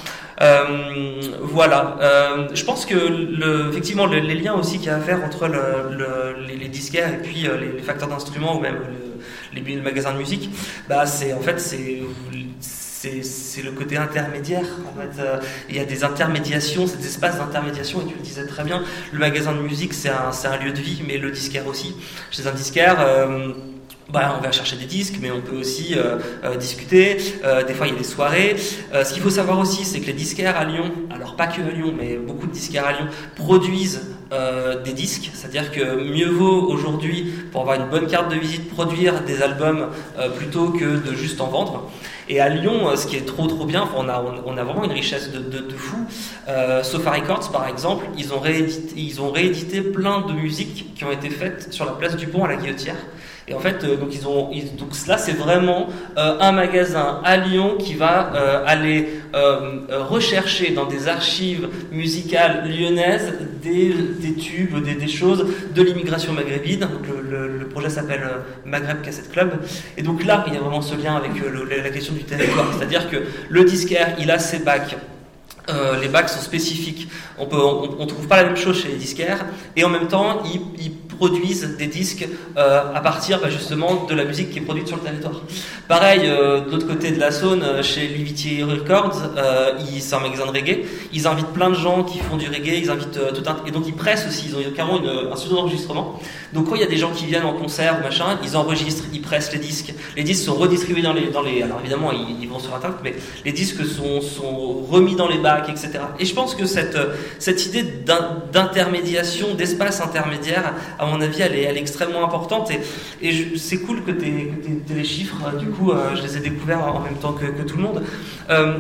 Euh, voilà, euh, je pense que le, effectivement le, les liens aussi qu'il y a à faire entre le, le, les, les disquaires et puis euh, les, les facteurs d'instruments ou même le, les, les magasins de musique, bah c'est en fait c'est C'est, c'est le côté intermédiaire. En fait, euh, il y a des intermédiations, ces espaces d'intermédiation, et tu le disais très bien. Le magasin de musique, c'est un, c'est un lieu de vie, mais le disquaire aussi. Chez un disquaire, euh, bah, on va chercher des disques, mais on peut aussi euh, euh, discuter. Euh, des fois, il y a des soirées. Euh, ce qu'il faut savoir aussi, c'est que les disquaires à Lyon, alors pas que à Lyon, mais beaucoup de disquaires à Lyon, produisent euh, des disques. C'est-à-dire que mieux vaut aujourd'hui, pour avoir une bonne carte de visite, produire des albums euh, plutôt que de juste en vendre. Et à Lyon, ce qui est trop trop bien, on a, on a vraiment une richesse de, de, de fou. Euh, Sofa Records, par exemple, ils ont, réédité, ils ont réédité plein de musiques qui ont été faites sur la place du Pont à la Guillotière. Et en fait, euh, donc ils ont, ils, donc là, c'est vraiment euh, un magasin à Lyon qui va euh, aller euh, rechercher dans des archives musicales lyonnaises des, des tubes, des, des choses de l'immigration maghrébine. Donc le, le, le projet s'appelle euh, Maghreb Cassette Club. Et donc là, il y a vraiment ce lien avec euh, le, la question du territoire. C'est-à-dire que le disquaire, il a ses bacs. Euh, les bacs sont spécifiques. On peut, on, on trouve pas la même chose chez les disquaires, et en même temps, ils, ils produisent des disques euh, à partir bah, justement de la musique qui est produite sur le territoire. Pareil, euh, de l'autre côté de la Saône, chez Livitier Records, euh, ils, c'est un magasin de reggae. Ils invitent plein de gens qui font du reggae. Ils invitent euh, tout un, et donc ils pressent aussi. Ils ont carrément une, un studio d'enregistrement. Donc quand il y a des gens qui viennent en concert ou machin, ils enregistrent, ils pressent les disques. Les disques sont redistribués dans les, dans les. Alors évidemment, ils, ils vont sur Internet, mais les disques sont, sont remis dans les bacs, et cetera. Et je pense que cette, cette idée d'intermédiation, d'espace intermédiaire, à mon avis, elle est, elle est extrêmement importante. Et, et je, c'est cool que tu aies les chiffres. Du coup, euh, je les ai découverts en même temps que, que tout le monde. Euh,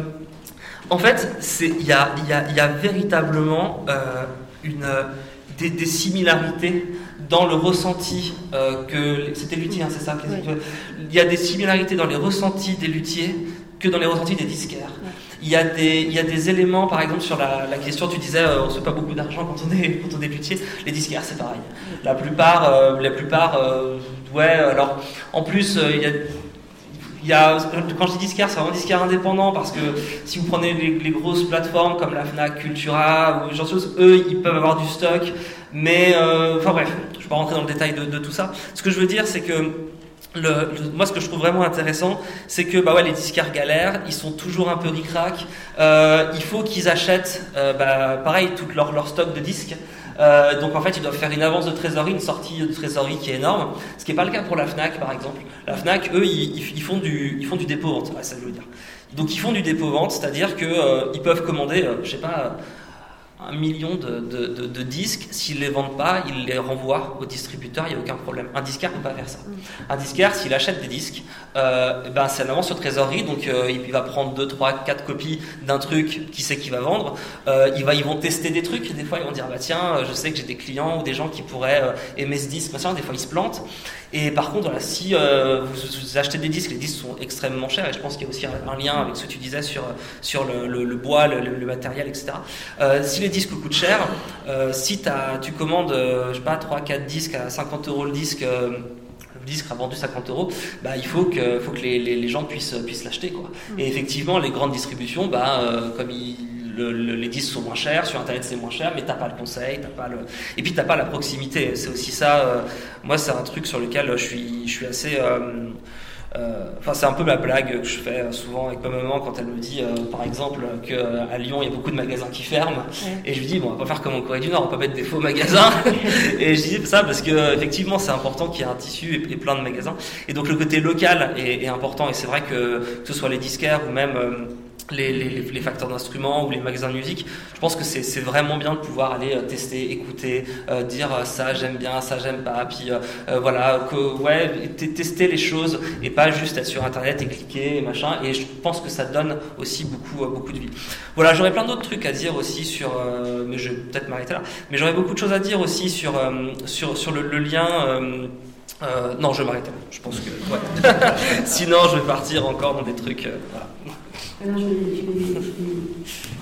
en fait, il y a, y, a, y a véritablement euh, une, des, des similarités dans le ressenti euh, que... C'était luthier, hein, c'est ça? Il oui. y a des similarités dans les ressentis des luthiers que dans les ressentis des disquaires. Ouais. Il y a des, il y a des éléments, par exemple, sur la, la question, tu disais, euh, on ne se fait pas beaucoup d'argent quand on est, quand on est luthier. Les disquaires, c'est pareil. La plupart, euh, la plupart, euh, ouais, alors, en plus, euh, il y a, il y a, quand je dis disquaire, c'est vraiment disquaire indépendant, parce que si vous prenez les, les grosses plateformes comme la Fnac, Cultura, ou ce genre de choses, eux, ils peuvent avoir du stock, mais, euh, enfin bref, je ne vais pas rentrer dans le détail de, de tout ça. Ce que je veux dire, c'est que Le, le, moi, ce que je trouve vraiment intéressant, c'est que bah ouais, les disquaires galèrent, ils sont toujours un peu ric-rac. Euh, il faut qu'ils achètent, euh, bah, pareil, tout leur, leur stock de disques. Euh, donc en fait, ils doivent faire une avance de trésorerie, une sortie de trésorerie qui est énorme. Ce qui n'est pas le cas pour la Fnac, par exemple. La Fnac, eux, ils, ils font du, ils font du dépôt-vente. Ouais, ça je veux dire. Donc ils font du dépôt-vente, c'est-à-dire que euh, ils peuvent commander, euh, je sais pas. un million de, de, de, de disques, s'ils ne les vendent pas, ils les renvoient au distributeur, il n'y a aucun problème. Un disquaire ne peut pas faire ça. Un disquaire, s'il achète des disques, euh, ben c'est un avance sur trésorerie, donc euh, il va prendre deux, trois, quatre copies d'un truc qu'il sait qu'il va vendre. Euh, il va, ils vont tester des trucs, et des fois ils vont dire bah tiens, je sais que j'ai des clients ou des gens qui pourraient euh, aimer ce disque, machin. Des fois ils se plantent. Et par contre, voilà, si euh, vous, vous achetez des disques, les disques sont extrêmement chers, et je pense qu'il y a aussi un, un lien avec ce que tu disais sur, sur le, le, le bois, le, le matériel, et cetera. Euh, si les disques coûtent cher, euh, si t'as, tu commandes, euh, je sais pas, trois quatre disques à cinquante euros le disque, euh, le disque sera vendu cinquante euros, bah, il faut que, faut que les, les, les gens puissent, puissent l'acheter, quoi. Mmh. Et effectivement, les grandes distributions, bah, euh, comme ils Le, le, les disques sont moins chers, sur internet c'est moins cher, mais t'as pas le conseil, t'as pas le... et puis t'as pas la proximité. C'est aussi ça, euh, moi c'est un truc sur lequel je suis, je suis assez... Euh, euh, enfin c'est un peu ma blague que je fais souvent avec ma maman quand elle me dit euh, par exemple qu'à Lyon il y a beaucoup de magasins qui ferment, ouais. Et je lui dis bon on va pas faire comme en Corée du Nord, on va pas mettre des faux magasins. Et je dis ça parce que effectivement c'est important qu'il y ait un tissu et, et plein de magasins, et donc le côté local est, est important, et c'est vrai que que ce soit les disquaires ou même euh, Les, les, les facteurs d'instruments ou les magasins de musique, je pense que c'est, c'est vraiment bien de pouvoir aller euh, tester, écouter, euh, dire euh, ça j'aime bien, ça j'aime pas, puis euh, euh, voilà, que, ouais, t- tester les choses et pas juste être sur internet et cliquer et machin, et je pense que ça donne aussi beaucoup, euh, beaucoup de vie. Voilà, j'aurais plein d'autres trucs à dire aussi sur, euh, mais je vais peut-être m'arrêter là, mais j'aurais beaucoup de choses à dire aussi sur, euh, sur, sur le, le lien. Euh, euh, non, je vais m'arrêter là, je pense que, ouais. Sinon je vais partir encore dans des trucs, euh, voilà. Alors, je vais, je vais, je vais, je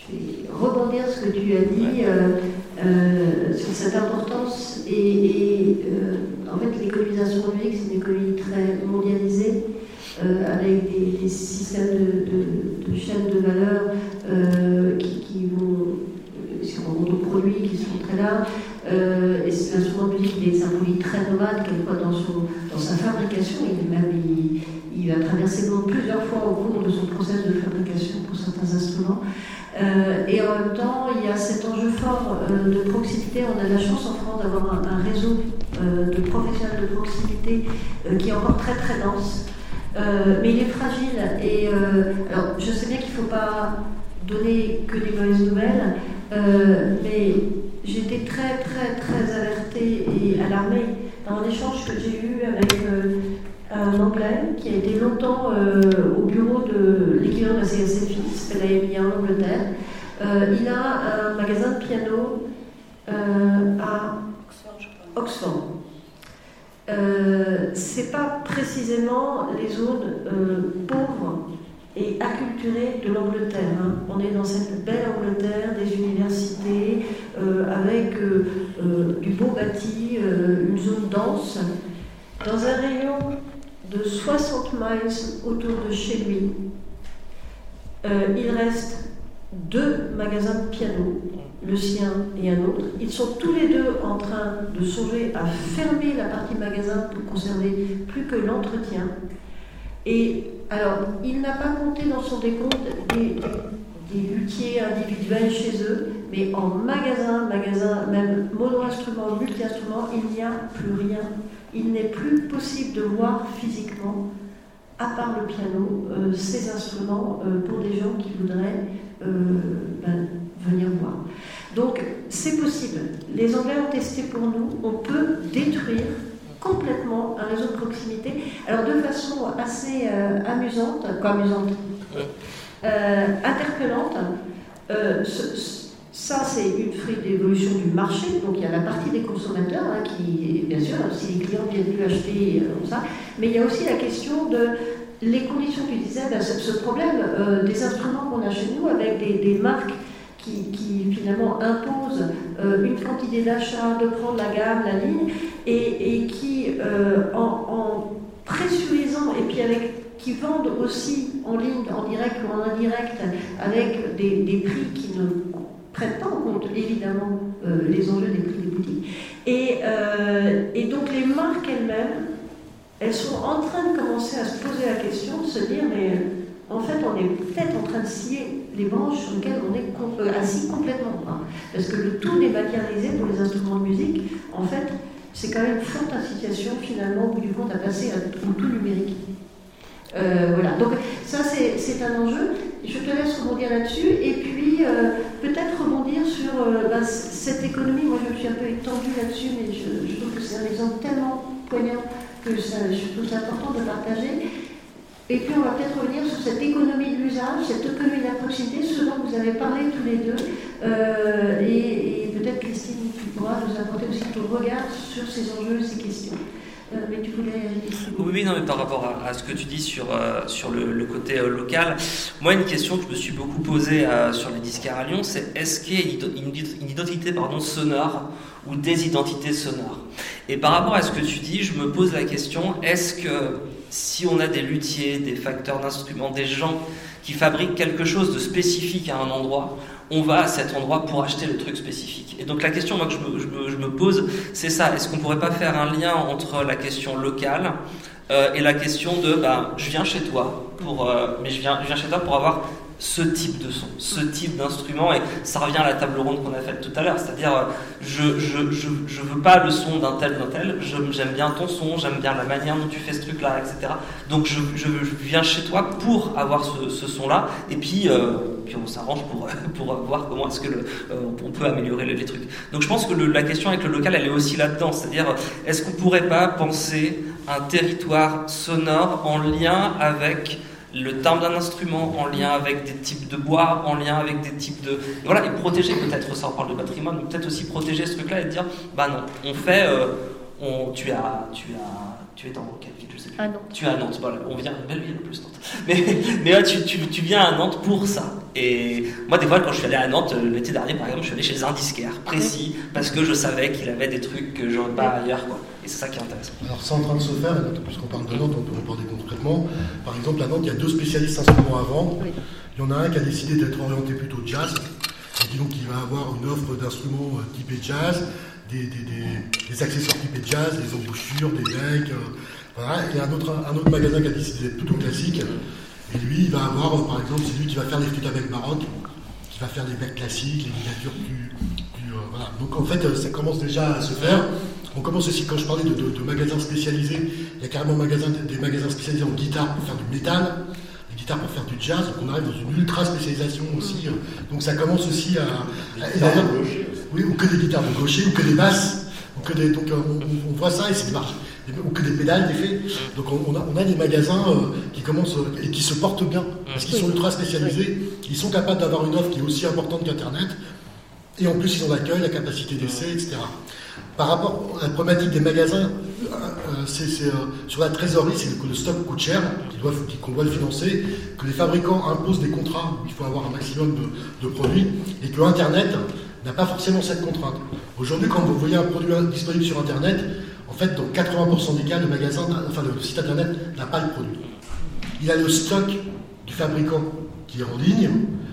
je vais rebondir sur ce que tu as dit euh, euh, sur cette importance. Et, et euh, en fait, l'économie d'instrumentation, c'est une économie très mondialisée, euh, avec des, des systèmes de, de, de chaînes de valeur euh, qui, qui vont sur un monde de produits qui sont très larges. Euh, et c'est l'instrument de musique, c'est un produit très nomade, quelquefois dans, son, dans sa fabrication. Il, même, il, il va traverser le monde plusieurs fois au cours de son process de fabrication pour certains instruments. Euh, et en même temps, il y a cet enjeu fort euh, de proximité. On a la chance en France d'avoir un, un réseau euh, de professionnels de proximité euh, qui est encore très très dense. Euh, mais il est fragile. Et euh, alors, je sais bien qu'il ne faut pas donner que des mauvaises nouvelles, euh, mais j'étais très très très alertée et alarmée dans un échange que j'ai eu avec euh, un Anglais qui a été longtemps euh, au bureau de l'équivalent de la C S F I, qui s'appelle A M I en Angleterre. Euh, il a un magasin de piano euh, à Oxford. Euh, c'est pas précisément les zones euh, pauvres et acculturée de l'Angleterre. Hein. On est dans cette belle Angleterre des universités, euh, avec euh, euh, du beau bâti, euh, une zone dense, dans un rayon de soixante miles autour de chez lui. Euh, il reste deux magasins de piano, le sien et un autre. Ils sont tous les deux en train de songer à fermer la partie magasin pour conserver plus que l'entretien. Et alors, il n'a pas compté dans son décompte des, des luthiers individuels chez eux, mais en magasin, magasin, même mono-instrument, multi-instrument, il n'y a plus rien. Il n'est plus possible de voir physiquement, à part le piano, euh, ces instruments euh, pour des gens qui voudraient euh, ben, venir voir. Donc, c'est possible. Les Anglais ont testé pour nous. On peut détruire complètement un réseau de proximité, alors de façon assez euh, amusante, quoi amusante, euh, interpellante. Euh, ce, ce, ça, c'est une fruit d'évolution du marché, donc il y a la partie des consommateurs, hein, qui, bien sûr, si les clients viennent plus acheter, euh, ça, mais il y a aussi la question de les conditions que tu disais, ben, ce, ce problème euh, des instruments qu'on a chez nous avec des, des marques Qui, qui finalement impose euh, une quantité d'achat, de prendre la gamme, la ligne, et, et qui, euh, en, en pressurisant, et puis avec, qui vendent aussi en ligne, en direct ou en indirect, avec des, des prix qui ne prennent pas en compte, évidemment, euh, les enjeux des prix des boutiques. Et, euh, et donc les marques elles-mêmes, elles sont en train de commencer à se poser la question, de se dire, mais en fait, on est peut-être en train de scier les branches sur lesquelles on est com- euh, assis complètement. Hein. Parce que le tout dématérialisé pour les instruments de musique, en fait, c'est quand même une forte incitation, finalement, au bout du compte, à passer à, au tout numérique. Euh, voilà. Donc, ça, c'est, c'est un enjeu. Je te laisse rebondir là-dessus. Et puis, euh, peut-être rebondir sur euh, ben, cette économie. Moi, je me suis un peu étendue là-dessus, mais je, je trouve que c'est un exemple tellement poignant que ça, je trouve ça important de partager. Et puis on va peut-être revenir sur cette économie de l'usage, cette économie de la proximité, ce dont vous avez parlé tous les deux. Euh, et, et peut-être Christine, tu pourras nous apporter aussi ton regard sur ces enjeux, ces questions. Euh, mais tu voulais réagir. Oui, oui, non, mais par rapport à, à ce que tu dis sur, euh, sur le, le côté euh, local, moi, une question que je me suis beaucoup posée euh, sur les disquaires à Lyon, c'est est-ce qu'il y a une, une identité pardon, sonore ou des identités sonores? Et par rapport à ce que tu dis, je me pose la question, est-ce que si on a des luthiers, des facteurs d'instruments, des gens qui fabriquent quelque chose de spécifique à un endroit, on va à cet endroit pour acheter le truc spécifique. Et donc la question moi, que je me, je me, je me pose, c'est ça. Est-ce qu'on ne pourrait pas faire un lien entre la question locale euh, et la question de bah, je viens chez toi, pour, euh, mais je viens, je viens chez toi pour avoir ce type de son, ce type d'instrument, et ça revient à la table ronde qu'on a faite tout à l'heure, c'est-à-dire je je, je, je veux pas le son d'un tel d'un tel, je, j'aime bien ton son, j'aime bien la manière dont tu fais ce truc-là, et cetera. Donc je, je, je viens chez toi pour avoir ce, ce son-là, et puis, euh, puis on s'arrange pour, pour voir comment est-ce que le, euh, on peut améliorer les, les trucs. Donc je pense que le, la question avec le local, elle est aussi là-dedans, c'est-à-dire est-ce qu'on pourrait pas penser un territoire sonore en lien avec le timbre d'un instrument, en lien avec des types de bois, en lien avec des types de... Voilà, et protéger peut-être, ça on parle de patrimoine, mais peut-être aussi protéger ce truc-là et dire, bah non, on fait... Euh, on, tu as... Tu as Tu es dans quelle ville, je sais plus. À Nantes. Tu es à Nantes, voilà, on vient, belle ville en plus Nantes. Mais, mais là, tu, tu, tu viens à Nantes pour ça. Et moi, des fois, quand je suis allé à Nantes, l'été dernier, par exemple, je suis allé chez un disquaire précis, parce que je savais qu'il avait des trucs que j'aurais pas ailleurs, quoi. Et c'est ça qui est intéressant. Alors, c'est en train de se faire, puisqu'on parle de Nantes, on peut reparler concrètement. Par exemple, à Nantes, il y a deux spécialistes instruments à vendre. Oui. Il y en a un qui a décidé d'être orienté plutôt jazz, et donc il va avoir une offre d'instruments typés jazz, des, des, des, des accessoires typés jazz, des embouchures, des becs. Euh, Voilà. Et un autre, un autre magasin qui a décidé d'être plutôt classique, et lui, il va avoir, par exemple, c'est lui qui va faire les flûtes à bec baroque, qui va faire des becs classiques, les miniatures plus... plus euh, voilà. Donc en fait, ça commence déjà à se faire. On commence aussi, quand je parlais de, de, de magasins spécialisés, il y a carrément magasin, des magasins spécialisés en guitare pour faire du métal, des guitares pour faire du jazz, donc on arrive dans une ultra spécialisation aussi. Donc ça commence aussi à... à et d'ailleurs, oui, ou que des guitares de gaucher, ou que des basses, ou que des, donc on, on voit ça et c'est marche. Ou que des pédales, des faits. Donc on a, on a des magasins euh, qui commencent euh, et qui se portent bien, parce qu'ils sont ultra spécialisés, ils sont capables d'avoir une offre qui est aussi importante qu'Internet, et en plus ils ont l'accueil, la capacité d'essai, et cetera. Par rapport à la problématique des magasins, euh, c'est, c'est, euh, sur la trésorerie, c'est que le stock coûte cher, qu'on doit, qu'on doit le financer, que les fabricants imposent des contrats où il faut avoir un maximum de, de produits, et que Internet n'a pas forcément cette contrainte. Aujourd'hui, quand vous voyez un produit disponible sur Internet, en fait, dans quatre-vingts pour cent des cas, le magasin, enfin le site internet n'a pas le produit. Il a le stock du fabricant qui est en ligne.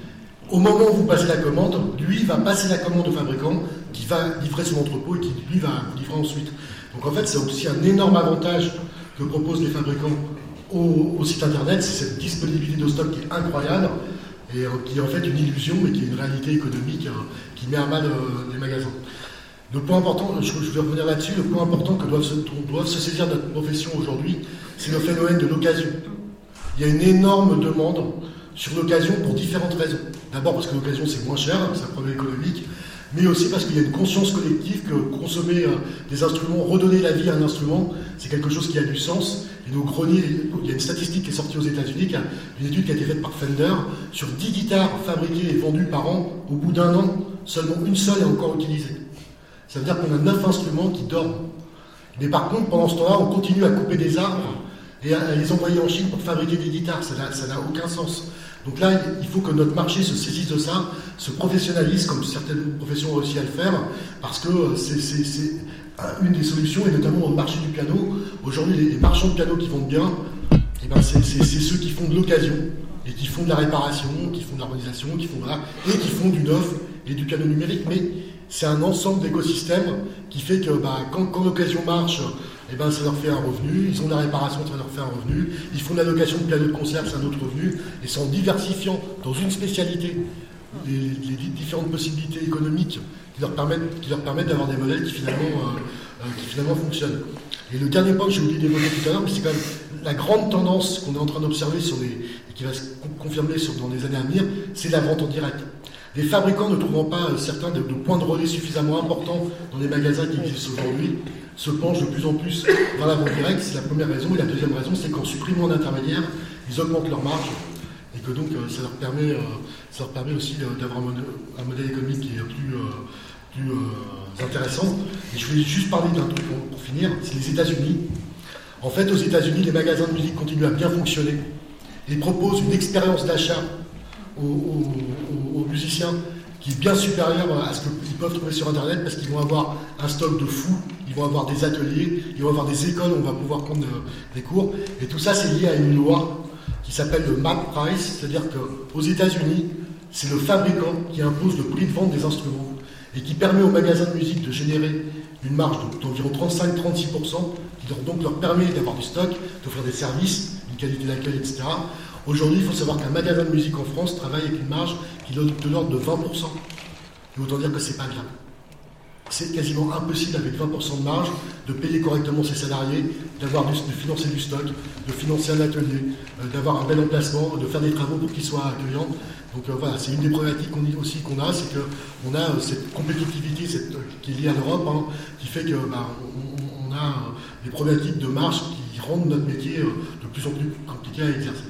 Au moment où vous passez la commande, lui va passer la commande au fabricant qui va livrer son entrepôt et qui lui va vous livrer ensuite. Donc en fait, c'est aussi un énorme avantage que proposent les fabricants au, au site internet, c'est cette disponibilité de stock qui est incroyable et euh, qui est en fait une illusion mais qui est une réalité économique euh, qui met à mal euh, les magasins. Le point important, je, je vais revenir là-dessus, le point important que doivent se, doivent se saisir notre profession aujourd'hui, c'est le phénomène de l'occasion. Il y a une énorme demande sur l'occasion pour différentes raisons. D'abord parce que l'occasion c'est moins cher, c'est un problème économique, mais aussi parce qu'il y a une conscience collective que consommer euh, des instruments, redonner la vie à un instrument, c'est quelque chose qui a du sens. Et nos greniers, il y a une statistique qui est sortie aux États-Unis, qui a, une étude qui a été faite par Fender, sur dix guitares fabriquées et vendues par an, au bout d'un an, seulement une seule est encore utilisée. Ça veut dire qu'on a neuf instruments qui dorment. Mais par contre, pendant ce temps-là, on continue à couper des arbres et à les envoyer en Chine pour fabriquer des guitares. Ça n'a, ça n'a aucun sens. Donc là, il faut que notre marché se saisisse de ça, se professionnalise, comme certaines professions ont réussi à le faire, parce que c'est, c'est, c'est une des solutions, et notamment dans le marché du piano. Aujourd'hui, les, les marchands de piano qui vendent bien, eh ben c'est, c'est, c'est ceux qui font de l'occasion, et qui font de la réparation, qui font de l'harmonisation, qui font voilà, et qui font du neuf et du piano numérique. Mais c'est un ensemble d'écosystèmes qui fait que bah, quand, quand l'occasion marche, eh ben, ça leur fait un revenu, ils ont de la réparation, ça leur fait un revenu, ils font de la location de piano de concert, c'est un autre revenu, et c'est en diversifiant dans une spécialité les, les différentes possibilités économiques qui leur permettent, qui leur permettent d'avoir des modèles qui finalement, euh, euh, qui finalement fonctionnent. Et le dernier point que j'ai oublié d'évoquer tout à l'heure, mais c'est quand même la grande tendance qu'on est en train d'observer sur les, et qui va se confirmer sur, dans les années à venir, c'est la vente en direct. Les fabricants ne trouvant pas euh, certains de, de points de relais suffisamment importants dans les magasins qui existent aujourd'hui, se penchent de plus en plus vers la vente directe. C'est la première raison. Et la deuxième raison, c'est qu'en supprimant l'intermédiaire, ils augmentent leur marge et que donc euh, ça leur permet, euh, ça leur permet aussi euh, d'avoir un modèle, un modèle économique qui est plus, euh, plus euh, intéressant. Et je voulais juste parler d'un truc pour, pour finir, c'est les États-Unis. En fait, aux États-Unis, les magasins de musique continuent à bien fonctionner et proposent une expérience d'achat aux, aux, aux musiciens qui est bien supérieur à ce qu'ils peuvent trouver sur Internet, parce qu'ils vont avoir un stock de fous, ils vont avoir des ateliers, ils vont avoir des écoles où on va pouvoir prendre des cours. Et tout ça, c'est lié à une loi qui s'appelle le M A P Price, c'est-à-dire qu'aux États-Unis, c'est le fabricant qui impose le prix de vente des instruments et qui permet aux magasins de musique de générer une marge d'environ trente-cinq à trente-six pour cent, qui leur, donc leur permet d'avoir du stock, d'offrir des services, une qualité d'accueil, et cetera. Aujourd'hui, il faut savoir qu'un magasin de musique en France travaille avec une marge qui est de l'ordre de vingt pour cent. Et autant dire que c'est pas bien. C'est quasiment impossible avec vingt pour cent de marge de payer correctement ses salariés, d'avoir du, de financer du stock, de financer un atelier, euh, d'avoir un bel emplacement, de faire des travaux pour qu'ils soient accueillants. Donc euh, voilà, c'est une des problématiques qu'on, aussi qu'on a, c'est qu'on a euh, cette compétitivité cette, euh, qui est liée à l'Europe, hein, qui fait que bah, on, on a euh, des problématiques de marge qui rendent notre métier euh, de plus en plus compliqué à exercer.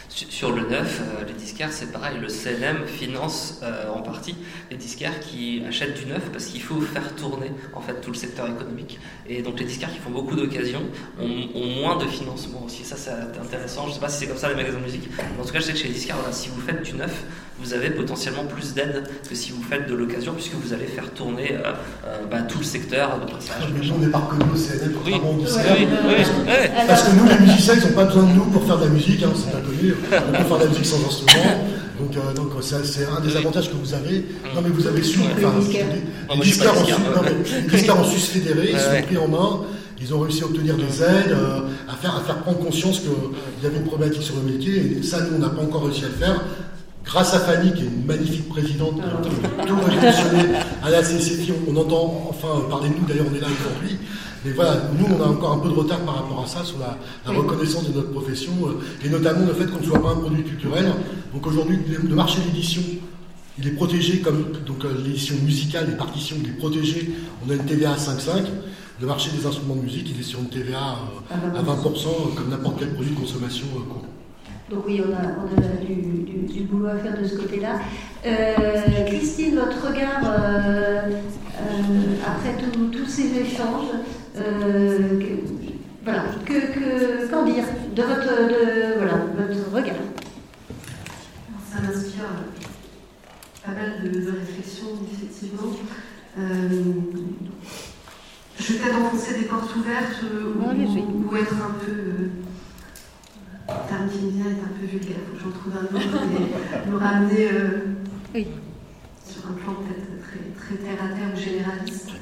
Sur le neuf, euh, les disquaires, c'est pareil. Le C N M finance euh, en partie les disquaires qui achètent du neuf parce qu'il faut faire tourner en fait tout le secteur économique. Et donc les disquaires qui font beaucoup d'occasions ont, ont moins de financement aussi. Ça, c'est intéressant. Je ne sais pas si c'est comme ça les magasins de musique. Mais en tout cas, je sais que chez les disquaires, voilà, si vous faites du neuf, vous avez potentiellement plus d'aide que si vous faites de l'occasion, puisque vous allez faire tourner euh, euh, bah, tout le secteur de pressage. Mais nous, on n'est pas reconnus au C N M, contrairement oui. aux disquaires. Oui, oui, oui, oui. Parce que nous, les musiciens, ils n'ont pas besoin de nous pour faire de la musique, hein, c'est inconnu. On peut faire de la musique sans instrument. Donc, euh, donc c'est, c'est un des avantages que vous avez. Non, mais vous avez su. Enfin, les, les disquaires ont su, non, mais les disquaires ont su se fédérer, ils se sont pris en main. Ils ont réussi à obtenir des aides, euh, à, faire, à faire prendre conscience qu'il y avait une problématique sur le métier. Et ça, nous, on n'a pas encore réussi à le faire. Grâce à Fanny, qui est une magnifique présidente, qui a tout révolutionné à la C C F I, on entend enfin parler de nous, d'ailleurs on est là aujourd'hui. Mais voilà, nous on a encore un peu de retard par rapport à ça, sur la, la reconnaissance de notre profession, et notamment le fait qu'on ne soit pas un produit culturel. Donc aujourd'hui, le marché d'édition, il est protégé, comme donc l'édition musicale, les partitions, il est protégé, on a une T V A à cinq virgule cinq. Le marché des instruments de musique, il est sur une T V A à vingt pour cent, comme n'importe quel produit de consommation courant. Donc oui, on a, on a du, du, du boulot à faire de ce côté-là. Euh, Christine, votre regard, euh, euh, après tous ces échanges, euh, que, voilà, que, que, qu'en dire de votre, de, voilà, votre regard? Ça m'inspire pas mal de, de réflexions, effectivement. Euh, je vais peut-être enfoncer des portes ouvertes euh, ou, ou, ou être un peu... Euh, le terme qui me vient est un peu vulgaire, il faut que j'en trouve un autre, et me ramener euh, oui. sur un plan peut-être très, très terre à terre ou généraliste.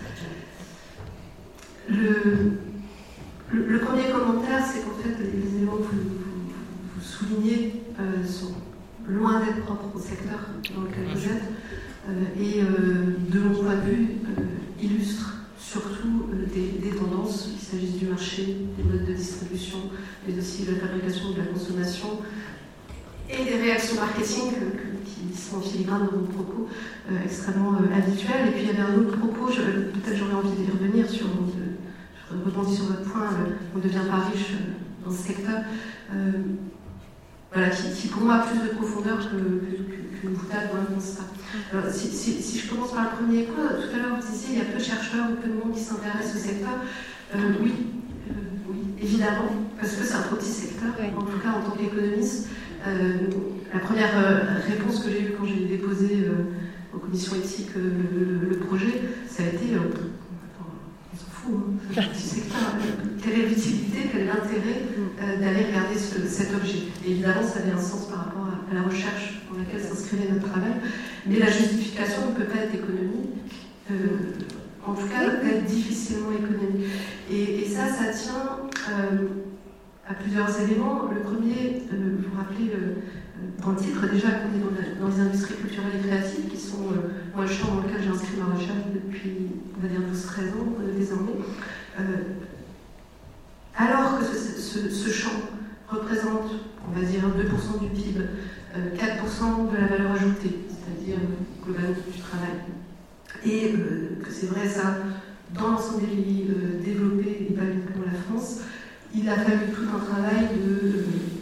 Le, le, le premier commentaire, c'est qu'en fait, les, les éléments que vous, vous, vous soulignez euh, sont loin d'être propres au secteur dans lequel vous êtes, euh, et euh, de mon point de vue, euh, illustrent surtout euh, des, des tendances, qu'il s'agisse du marché, des modes de distribution, mais aussi de la fabrication, de la consommation, et des réactions marketing que, que, qui sont en filigrane dans vos propos euh, extrêmement euh, habituels. Et puis il y avait un autre propos, je, peut-être j'aurais envie d'y revenir, sur, de, je rebondis sur votre point, euh, on ne devient pas riche euh, dans ce secteur, euh, voilà, qui, qui pour moi a plus de profondeur que, que, que, qu'une boutade ou un constat. Alors, si, si, si je commence par le premier point, tout à l'heure vous disiez il y a peu de chercheurs ou peu de monde qui s'intéresse au secteur. Euh, oui, euh, oui, évidemment, parce que c'est un petit secteur, oui. En tout cas en tant qu'économiste. Euh, la première euh, réponse que j'ai eue quand j'ai déposé euh, aux commissions éthiques euh, le, le projet, ça a été euh, on s'en fout, hein, c'est un petit secteur. Quelle est l'utilité, quel est l'intérêt euh, d'aller regarder ce, cet objet? Et évidemment, ça avait un sens par rapport à, à la recherche dans laquelle s'inscrivait notre travail, mais la justification ne peut pas être économique. Euh, en tout cas, peut être difficilement économique. Et, et ça, ça tient euh, à plusieurs éléments. Le premier, euh, vous vous rappelez euh, dans le titre, déjà qu'on est dans, la, dans les industries culturelles et créatives, qui sont, euh, moi, le champ dans lequel j'ai inscrit ma recherche depuis, on va dire, douze treize ans euh, désormais. Euh, alors que ce, ce, ce champ représente, on va dire, deux pour cent du P I B, euh, quatre pour cent de la valeur ajoutée, c'est-à-dire euh, globalement du travail. Et euh, que c'est vrai ça, dans l'ensemble des pays euh, développés, et pas uniquement la France, il a fallu tout un travail de,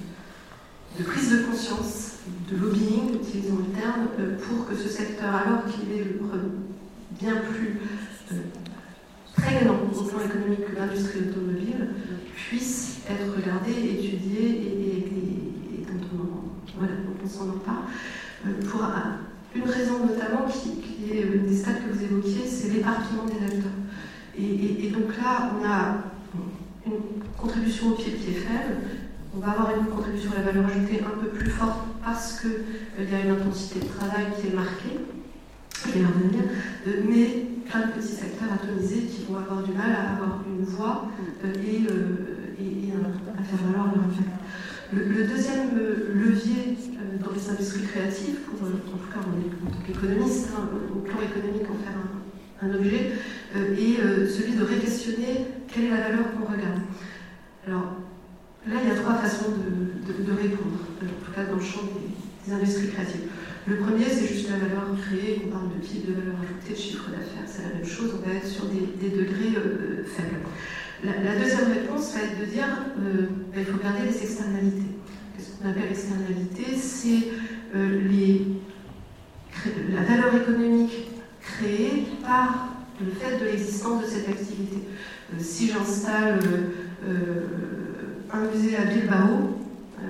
de prise de conscience, de lobbying, utilisons le terme, euh, pour que ce secteur, alors qu'il est bien plus euh, prégnant au plan économique que l'industrie automobile, puisse être regardé, étudié et, et, et, et dont on, voilà, on s'en empare, euh, pour un, une raison notamment qui, qui est une des stats que vous évoquiez, c'est l'éparpillement des acteurs. Et, et, et donc là, on a une contribution au P I B qui est faible, on va avoir une contribution à la valeur ajoutée un peu plus forte parce qu'il euh, y a une intensité de travail qui est marquée, je vais y revenir, euh, mais plein de petits secteurs atomisés qui vont avoir du mal à avoir une voix euh, et, euh, et, et à faire valoir leur impact. Le, le deuxième euh, levier euh, dans les industries créatives, pour, euh, en tout cas en, en tant qu'économiste, hein, au plan économique en faire un, un objet, euh, est euh, celui de réquestionner quelle est la valeur qu'on regarde. Alors là, il y a trois façons de, de, de répondre, en tout cas dans le champ des, des industries créatives. Le premier, c'est juste la valeur créée, on parle de P I B, de valeur ajoutée, de chiffre d'affaires, c'est la même chose, on va être sur des, des degrés euh, faibles. La, la deuxième réponse va être de dire euh, ben, il faut regarder les externalités. Qu'est-ce qu'on appelle externalité, c'est euh, les, la valeur économique créée par le fait de l'existence de cette activité. Euh, si j'installe euh, euh, un musée à Bilbao,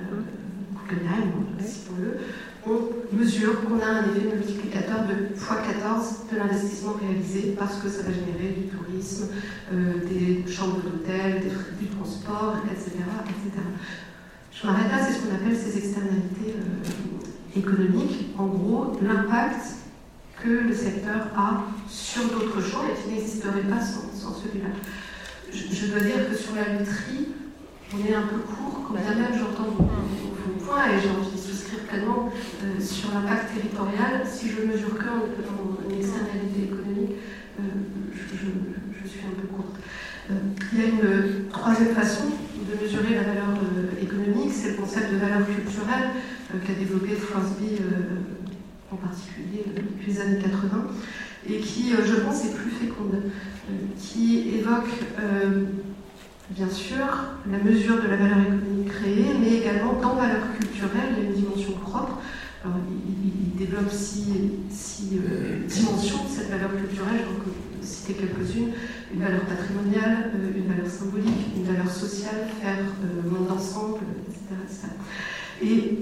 euh, citons-le, on mesure qu'on a un effet multiplicateur de fois quatorze de l'investissement réalisé parce que ça va générer du tourisme, euh, des chambres d'hôtel, des frais, du transport, et cetera, et cetera. Je m'arrête là, c'est ce qu'on appelle ces externalités euh, économiques. En gros, l'impact que le secteur a sur d'autres champs et qui n'existerait pas sans, sans celui-là. Je, je dois dire que sur la lutherie, on est un peu court, quand bien même j'entends vos, vos points et j'ai envie de souscrire pleinement euh, sur l'impact territorial. Si je mesure qu'en en externalité économique, euh, je, je, je suis un peu courte. Euh, il y a une troisième façon de mesurer la valeur euh, économique, c'est le concept de valeur culturelle euh, qu'a développé Crosby euh, en particulier euh, depuis les années quatre-vingts et qui, euh, je pense, est plus féconde, euh, qui évoque euh, bien sûr la mesure de la valeur économique créée, mais également dans valeur culturelle, il y a une dimension propre. Alors, il, il développe six, six euh, dimensions de cette valeur culturelle, je vais citer quelques-unes. Une valeur patrimoniale, euh, une valeur symbolique, une valeur sociale, faire euh, monde ensemble, et cetera, et cetera. Et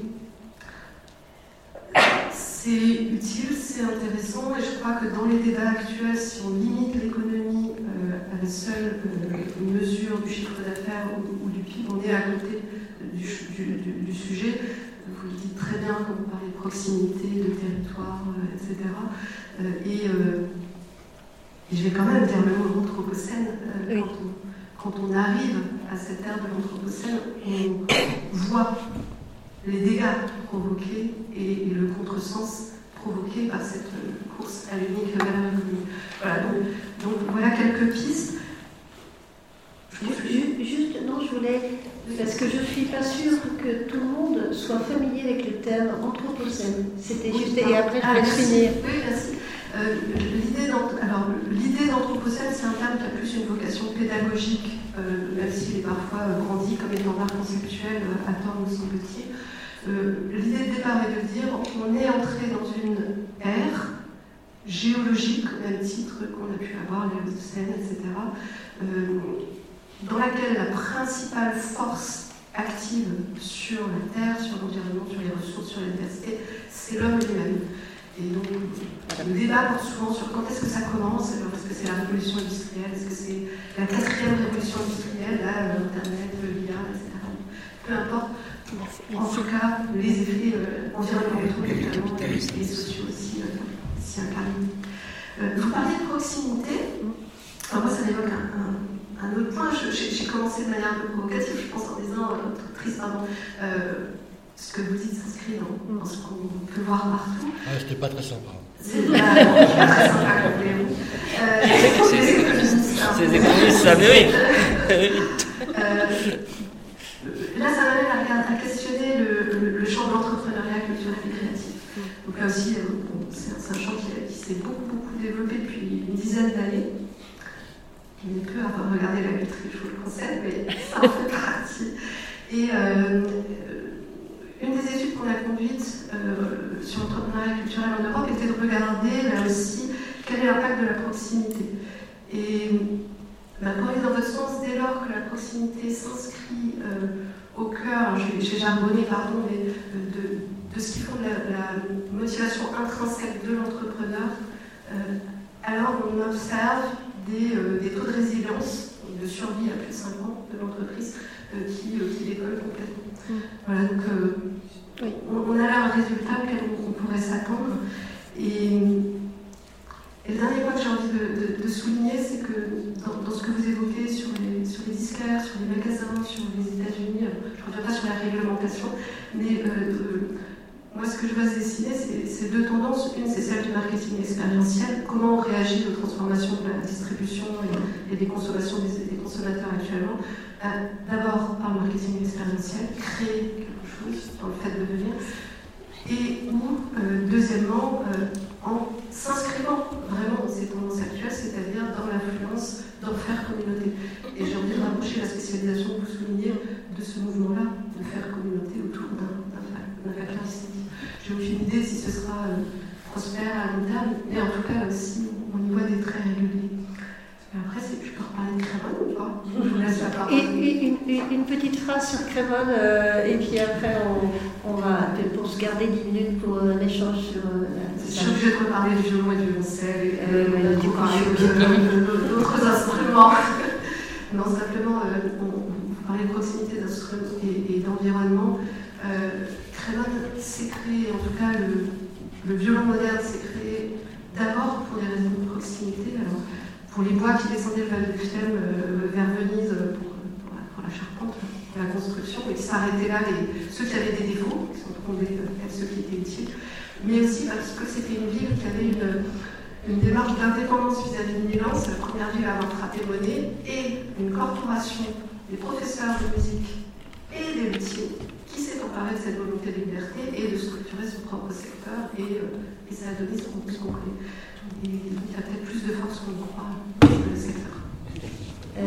c'est utile, c'est intéressant, et je crois que dans les débats actuels, si on limite l'économie euh, à la seule euh, mesure du chiffre d'affaires ou, ou du P I B, on est à côté du, du, du, du sujet. Vous le dites très bien quand vous parlez de proximité, de territoire, euh, et cetera. Euh, et, euh, et je vais quand même dire le mot anthropocène. Euh, oui. quand, on, quand on arrive à cette ère de l'anthropocène, on voit les dégâts provoqués et, et le contresens provoqué par cette course à l'unique valeur économique. Voilà, donc, donc voilà quelques pistes. Juste, non, je voulais, parce que je ne suis pas sûre que tout le monde soit familier avec le terme anthropocène. C'était oui, juste, et après je vais ah, finir. Oui, merci. Euh, l'idée alors, l'idée d'anthropocène, c'est un terme qui a plus une vocation pédagogique, euh, même s'il est parfois euh, brandi comme étant d'art conceptuel, euh, à tort me semble-t-il. Euh, l'idée de départ est de dire qu'on est entré dans une ère géologique, au même titre qu'on a pu avoir, l'Holocène, et cetera, euh, dans laquelle la principale force active sur la Terre, sur l'environnement, sur les ressources, sur la diversité, c'est l'homme lui-même. Et donc, le débat porte souvent sur quand est-ce que ça commence. Est-ce que c'est la révolution industrielle? Est-ce que c'est la quatrième révolution industrielle, là, l'Internet, l'I A, et cetera. Peu importe. En tout cas, les effets euh, environnementaux, évidemment, et sociaux aussi, euh, s'y incarnent. Euh, vous parliez de proximité. Alors moi, ça m'évoque un, un, un autre point. Je, j'ai, j'ai commencé de manière un peu provocative, je pense, en disant, euh, triste, pardon, euh, ce que vous dites s'inscrit dans, dans ce qu'on peut voir partout. Ah, c'était pas très sympa. C'est pas, non, pas très sympa, comme vous voulez. C'est des économistes, ça, mais oui. Là, ça m'amène à, à questionner le, le, le champ de l'entrepreneuriat culturel et créatif. Donc là aussi, bon, c'est, c'est un champ qui, qui s'est beaucoup, beaucoup développé depuis une dizaine d'années. Il n'est peu à regarder la lutherie, je vous le conseille, mais ça en fait partie. Et euh, une des études qu'on a conduites euh, sur l'entrepreneuriat culturel en Europe était de regarder, là aussi, quel est l'impact de la proximité. Et ben, pour aller dans votre sens, dès lors que la proximité s'inscrit euh, au cœur, je vais, je vais jargonner, pardon, mais euh, de, de ce qui font la, la motivation intrinsèque de l'entrepreneur, euh, alors on observe des, euh, des taux de résilience, de survie à plus de cinq ans de l'entreprise euh, qui, euh, qui décollent complètement. Mmh. Voilà, donc euh, oui. on, on a là un résultat auquel on, on pourrait s'attendre. Et, et le dernier point que j'ai envie de, de, de souligner, c'est que dans, dans ce que vous évoquez sur les, sur les disquaires, sur les magasins, sur les États-Unis, je ne reviens pas sur la réglementation, mais euh, de, moi ce que je veux dessiner, c'est, c'est deux tendances. Une, c'est celle du marketing expérientiel, comment on réagit aux transformations de la distribution et, et des consommations des, des consommateurs actuellement. Euh, d'abord par le marketing expérientiel, créer quelque chose dans le fait de devenir, et ou, euh, deuxièmement, euh, en s'inscrivant vraiment dans ces tendances actuelles, c'est-à-dire dans l'influence d'en faire communauté. Et j'ai envie de rapprocher la spécialisation que vous soulignez de ce mouvement-là, de faire communauté autour d'un j'ai aucune idée si ce sera euh, prospère à long terme, mais en tout cas, si on y voit des traits réguliers. Après, je peux reparler de Crémone ou pas? Je vous laisse la parole. Et, une, une, une petite phrase sur Crémone, euh, et puis après, on, on va, pour se garder dix minutes pour un échange sur. Euh, je suis obligée de reparler du violon et du violoncelle, et euh, euh, du d'autres instruments. Non, simplement, euh, on, on parlait de proximité d'instruments et, et d'environnement. Euh, Crémone s'est créé, en tout cas, le, le violon moderne s'est créé d'abord pour des raisons de proximité. Alors, pour les bois qui descendaient le Val de Chelem euh, vers Venise pour, pour, la, pour la charpente, pour la construction, et s'arrêtaient là les, ceux qui avaient des défauts, qui sont tombés, peut-être ceux qui étaient utiles, mais aussi parce que c'était une ville qui avait une, une démarche d'indépendance vis-à-vis de Milan. C'est la première ville à avoir frappé monnaie, et une corporation des professeurs de musique et des luthiers qui s'est emparée de cette volonté de liberté et de structurer son propre secteur, et, euh, et ça a donné ce qu'on connaît. Et il y a peut-être plus de force qu'on le croit dans le secteur. Euh,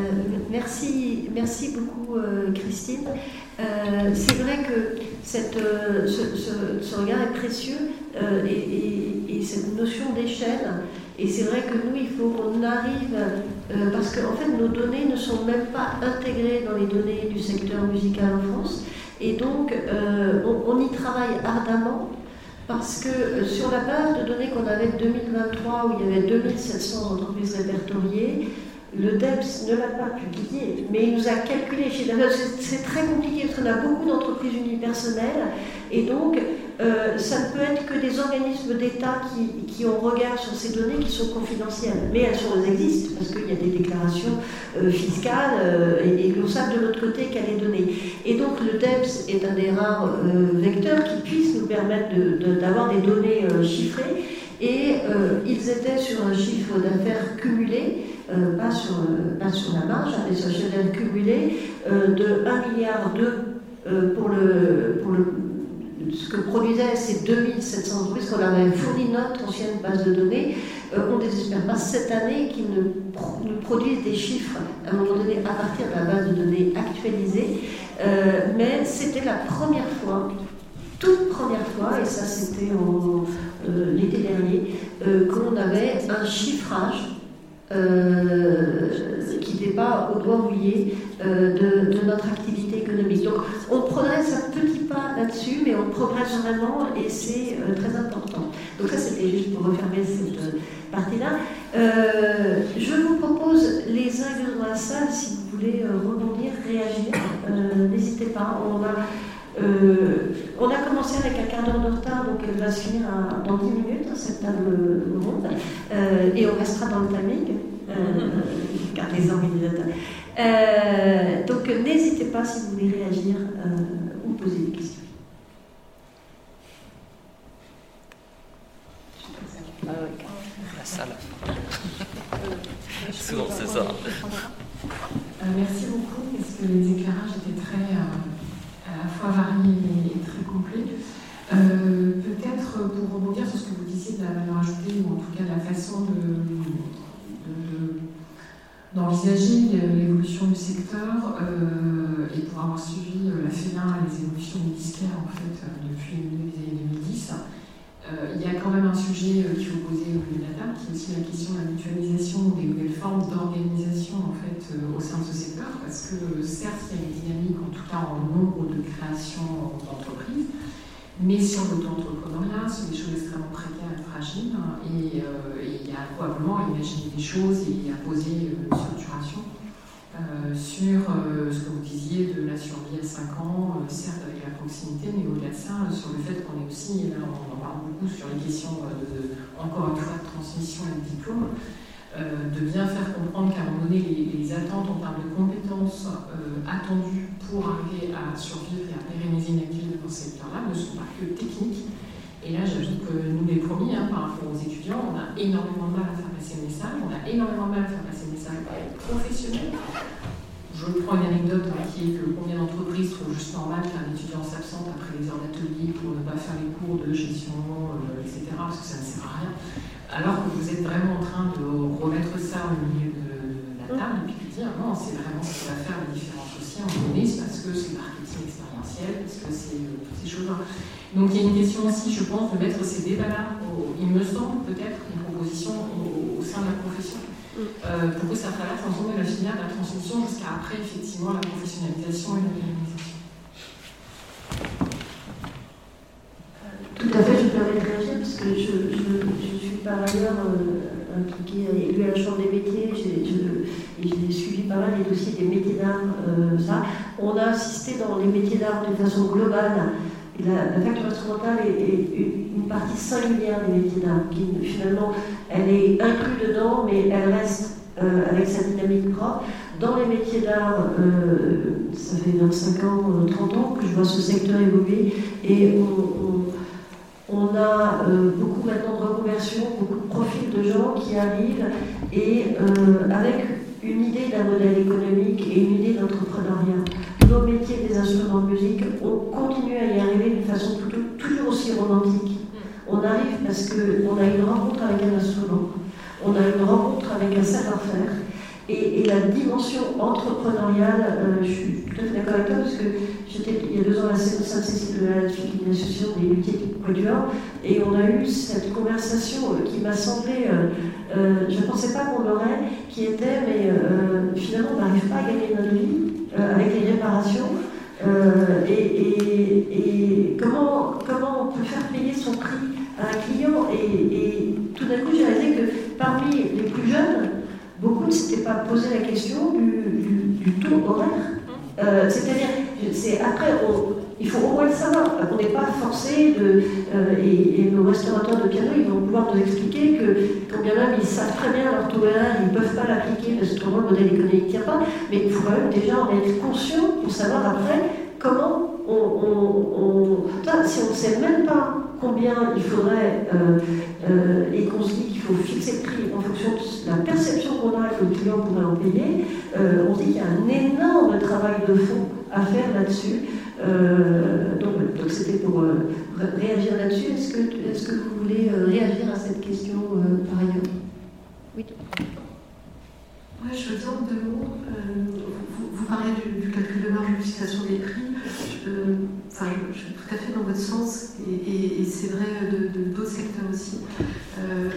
merci, merci beaucoup euh, Christine. Euh, c'est vrai que cette, euh, ce, ce, ce regard est précieux euh, et, et, et cette notion d'échelle. Et c'est vrai que nous, il faut qu'on arrive, euh, parce qu'en fait, nos données ne sont même pas intégrées dans les données du secteur musical en France. Et donc, euh, on, on y travaille ardemment. Parce que euh, sur la base de données qu'on avait de deux mille vingt-trois, où il y avait deux mille sept cents entreprises répertoriées, le D E P S ne l'a pas publié, mais il nous a calculé. C'est très compliqué parce qu'on a beaucoup d'entreprises unipersonnelles, et donc euh, ça ne peut être que des organismes d'État qui, qui ont regard sur ces données qui sont confidentielles. Mais elles, sont, elles existent, parce qu'il y a des déclarations euh, fiscales, euh, et, et l'on sait de l'autre côté qu'elle est donnée. Et donc le D E P S est un des rares euh, vecteurs qui puisse nous permettre d'avoir de, de, des données euh, chiffrées, et euh, ils étaient sur un chiffre d'affaires cumulé, Euh, pas, sur, euh, pas sur la marge, mais sur le chiffre d'affaires cumulé euh, de un virgule deux milliard euh, pour, le, pour le, ce que produisaient ces deux mille sept cents entreprises qu'on avait fourni notre ancienne base de données. Euh, on ne désespère pas cette année qu'ils nous, pro, nous produisent des chiffres à un moment donné à partir de la base de données actualisée, euh, mais c'était la première fois, toute première fois, et ça c'était euh, l'été dernier, euh, qu'on avait un chiffrage Euh, qui n'était pas au doigt mouillé euh, de, de notre activité économique. Donc on progresse un petit pas là-dessus, mais on progresse vraiment, et c'est euh, très important. Donc ça, c'était juste pour refermer cette euh, partie-là. Euh, je vous propose, les uns et les autres dans la salle, si vous voulez euh, rebondir, réagir, euh, n'hésitez pas. On a Euh, on a commencé avec un quart d'heure de retard, donc elle va se finir à, dans dix minutes, cette table ronde, euh, et on restera dans le timing, euh, car les organisateurs. Euh, donc n'hésitez pas si vous voulez réagir euh, ou poser des questions. La salle. Souvent, c'est ça. Euh, merci beaucoup, parce que les éclairages étaient très... Euh, à la fois varié et très complet. Euh, Peut-être pour rebondir sur ce que vous disiez de la valeur ajoutée, ou en tout cas de la façon d'envisager de, de, l'évolution du secteur, euh, et pour avoir suivi euh, la F E N A et les évolutions du disquaire en fait, euh, depuis le milieu des années deux mille dix, euh, il y a quand même un sujet euh, qu'il faut poser au milieu de la table, qui est aussi la question de la mutualisation, des nouvelles formes d'organisation en fait, euh, au sein de ce secteur, parce que euh, certes il y a une dynamique, en tout cas en nombre de créations d'entreprises, mais sur l'auto-entrepreneuriat, sur des choses extrêmement précaires et fragiles, et, euh, et il y a probablement à imaginer des choses et à poser une structuration euh, sur euh, ce que vous disiez de la survie à cinq ans, euh, certes avec la proximité, mais au-delà de ça, euh, sur le fait qu'on est aussi, et là on en parle beaucoup sur les questions euh, de, de, encore une fois, de transmission et de diplôme, euh, de bien faire comprendre qu'à un moment donné, les, les attentes en termes de compétences euh, attendues pour arriver à survivre et à pérenniser une activité dans ce secteur-là ne sont pas que techniques. Et là, j'ajoute que nous, les premiers, hein, par rapport aux étudiants, on a énormément de mal à faire passer le message, on a énormément de mal à faire passer le message professionnel. Je prends une anecdote hein, qui est que combien d'entreprises trouvent juste normal qu'un étudiant s'absente après les heures d'atelier pour ne pas faire les cours de gestion, euh, et cetera, parce que ça ne sert à rien. Alors que vous êtes vraiment en train de remettre ça au milieu de, de la table et puis de dire non, c'est vraiment ce qui va faire la différence aussi en données, c'est parce que c'est le marketing expérientiel, parce que c'est euh, toutes ces choses-là. Donc il y a une question aussi, je pense, de mettre ces débats-là, au, il me semble peut-être une proposition au, au sein de la profession, euh, pour que ça traverse ensemble la filière de la transmission jusqu'à après effectivement la professionnalisation et la pérennisation. Tout à fait, je me permets de réagir parce que je, je, je suis par ailleurs euh, impliquée, élue à la Chambre des métiers, j'ai, je, et j'ai suivi pas mal les dossiers des métiers d'art. Euh, ça. On a assisté dans les métiers d'art de façon globale. Et la, la facture instrumentale est, est une partie singulière des métiers d'art, qui finalement, elle est inclue dedans, mais elle reste euh, avec sa dynamique propre. Dans les métiers d'art, euh, ça fait vingt-cinq ans, trente ans que je vois ce secteur évoluer, et on, on On a euh, beaucoup maintenant de reconversion, beaucoup de profils de gens qui arrivent et euh, avec une idée d'un modèle économique et une idée d'entrepreneuriat. Nos métiers des instruments de musique, on continue à y arriver d'une façon tout, toujours aussi romantique. On arrive parce qu'on a une rencontre avec un instrument, on a une rencontre avec un savoir-faire. Et, et la dimension entrepreneuriale, euh, je suis tout à fait d'accord avec toi, parce que j'étais il y a deux ans à la Sainte-Cécile de la une association des métiers quatuors, et on a eu cette conversation qui m'a semblé, euh, euh, je ne pensais pas qu'on l'aurait, qui était, mais euh, finalement on n'arrive pas à gagner notre vie euh, avec les réparations, euh, et, et, et comment, comment on peut faire payer son prix à un client, et, et tout d'un coup j'ai réalisé que parmi les plus jeunes, beaucoup ne s'étaient pas posé la question du, du, du taux horaire. Euh, c'est-à-dire, c'est, après, on, il faut au moins le savoir. On n'est pas forcé de. Euh, et, et nos restaurateurs de piano, ils vont pouvoir nous expliquer que, quand bien même ils savent très bien leur taux horaire, ils ne peuvent pas l'appliquer parce que le modèle économique ne tient pas. Mais il faut quand même déjà en être conscient pour savoir après comment on. on, on enfin, si on ne sait même pas combien il faudrait, euh, euh, et qu'on se dit qu'il faut fixer le prix en fonction de la perception qu'on a que le client pourrait en payer, euh, on se dit qu'il y a un énorme travail de fond à faire là-dessus. Euh, donc, donc c'était pour euh, réagir là-dessus. Est-ce que, est-ce que vous voulez euh, réagir à cette question euh, par ailleurs? Oui. Ouais, je veux dire deux mots. Euh, vous, vous parlez du, du calcul de marge de fixation des prix. Je, enfin, je, je suis tout à fait dans votre sens, et, et, et c'est vrai de, de d'autres secteurs aussi. Euh,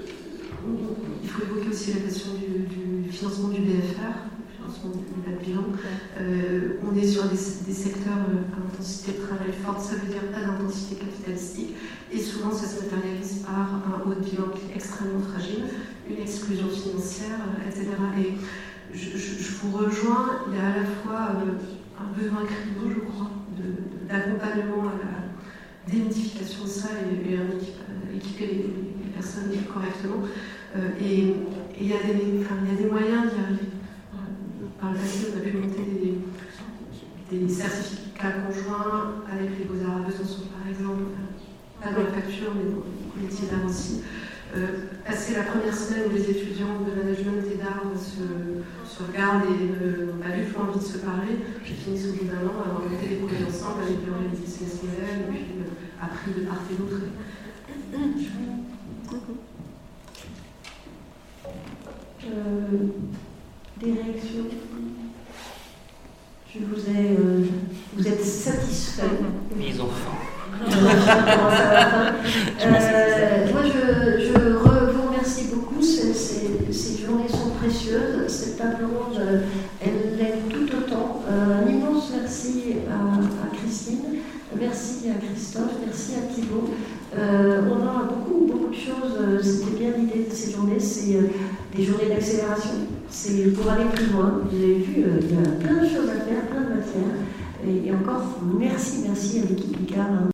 il faut évoquer aussi la question du, du financement du B F R, du financement du bilan. Euh, on est sur des, des secteurs à intensité de travail forte, ça veut dire pas d'intensité capitalistique, et souvent ça se matérialise par un haut de bilan qui est extrêmement fragile, une exclusion financière, et cetera. Et je, je, je vous rejoins, il y a à la fois euh, un besoin criant, je crois, de, de, d'accompagnement à la démythification de ça et, et un équipe, équiper les, les personnes correctement. Euh, et il y, enfin, y a des moyens d'y arriver. Par le passé, on a pu monter des, des certificats conjoints avec les Beaux-Arts à Besançon, par exemple, pas dans la facture, mais dans le métier d'art aussi. Euh, passer la première semaine où les étudiants de management et d'art se, se regardent et n'ont pas du tout envie de se parler, j'ai fini au bout d'un an à avoir monté des projets ensemble, avec des réalisés business model, et puis euh, appris de part et d'autre. Euh, des réactions? Je vous ai. Euh, vous êtes satisfait? Ils ont faim. Euh, moi, je, je re, vous remercie beaucoup. Ces, ces, ces journées sont précieuses. Cette table ronde, elle l'aide tout autant. Euh, un immense merci à, à Christine, merci à Christophe, merci à Thibaut. Euh, on a beaucoup, beaucoup de choses. C'était bien l'idée de ces journées. C'est euh, des journées d'accélération. C'est pour aller plus loin. Vous avez vu, euh, il y a plein de choses à faire, plein de matières. Et, et encore, merci, merci à l'équipe Picard.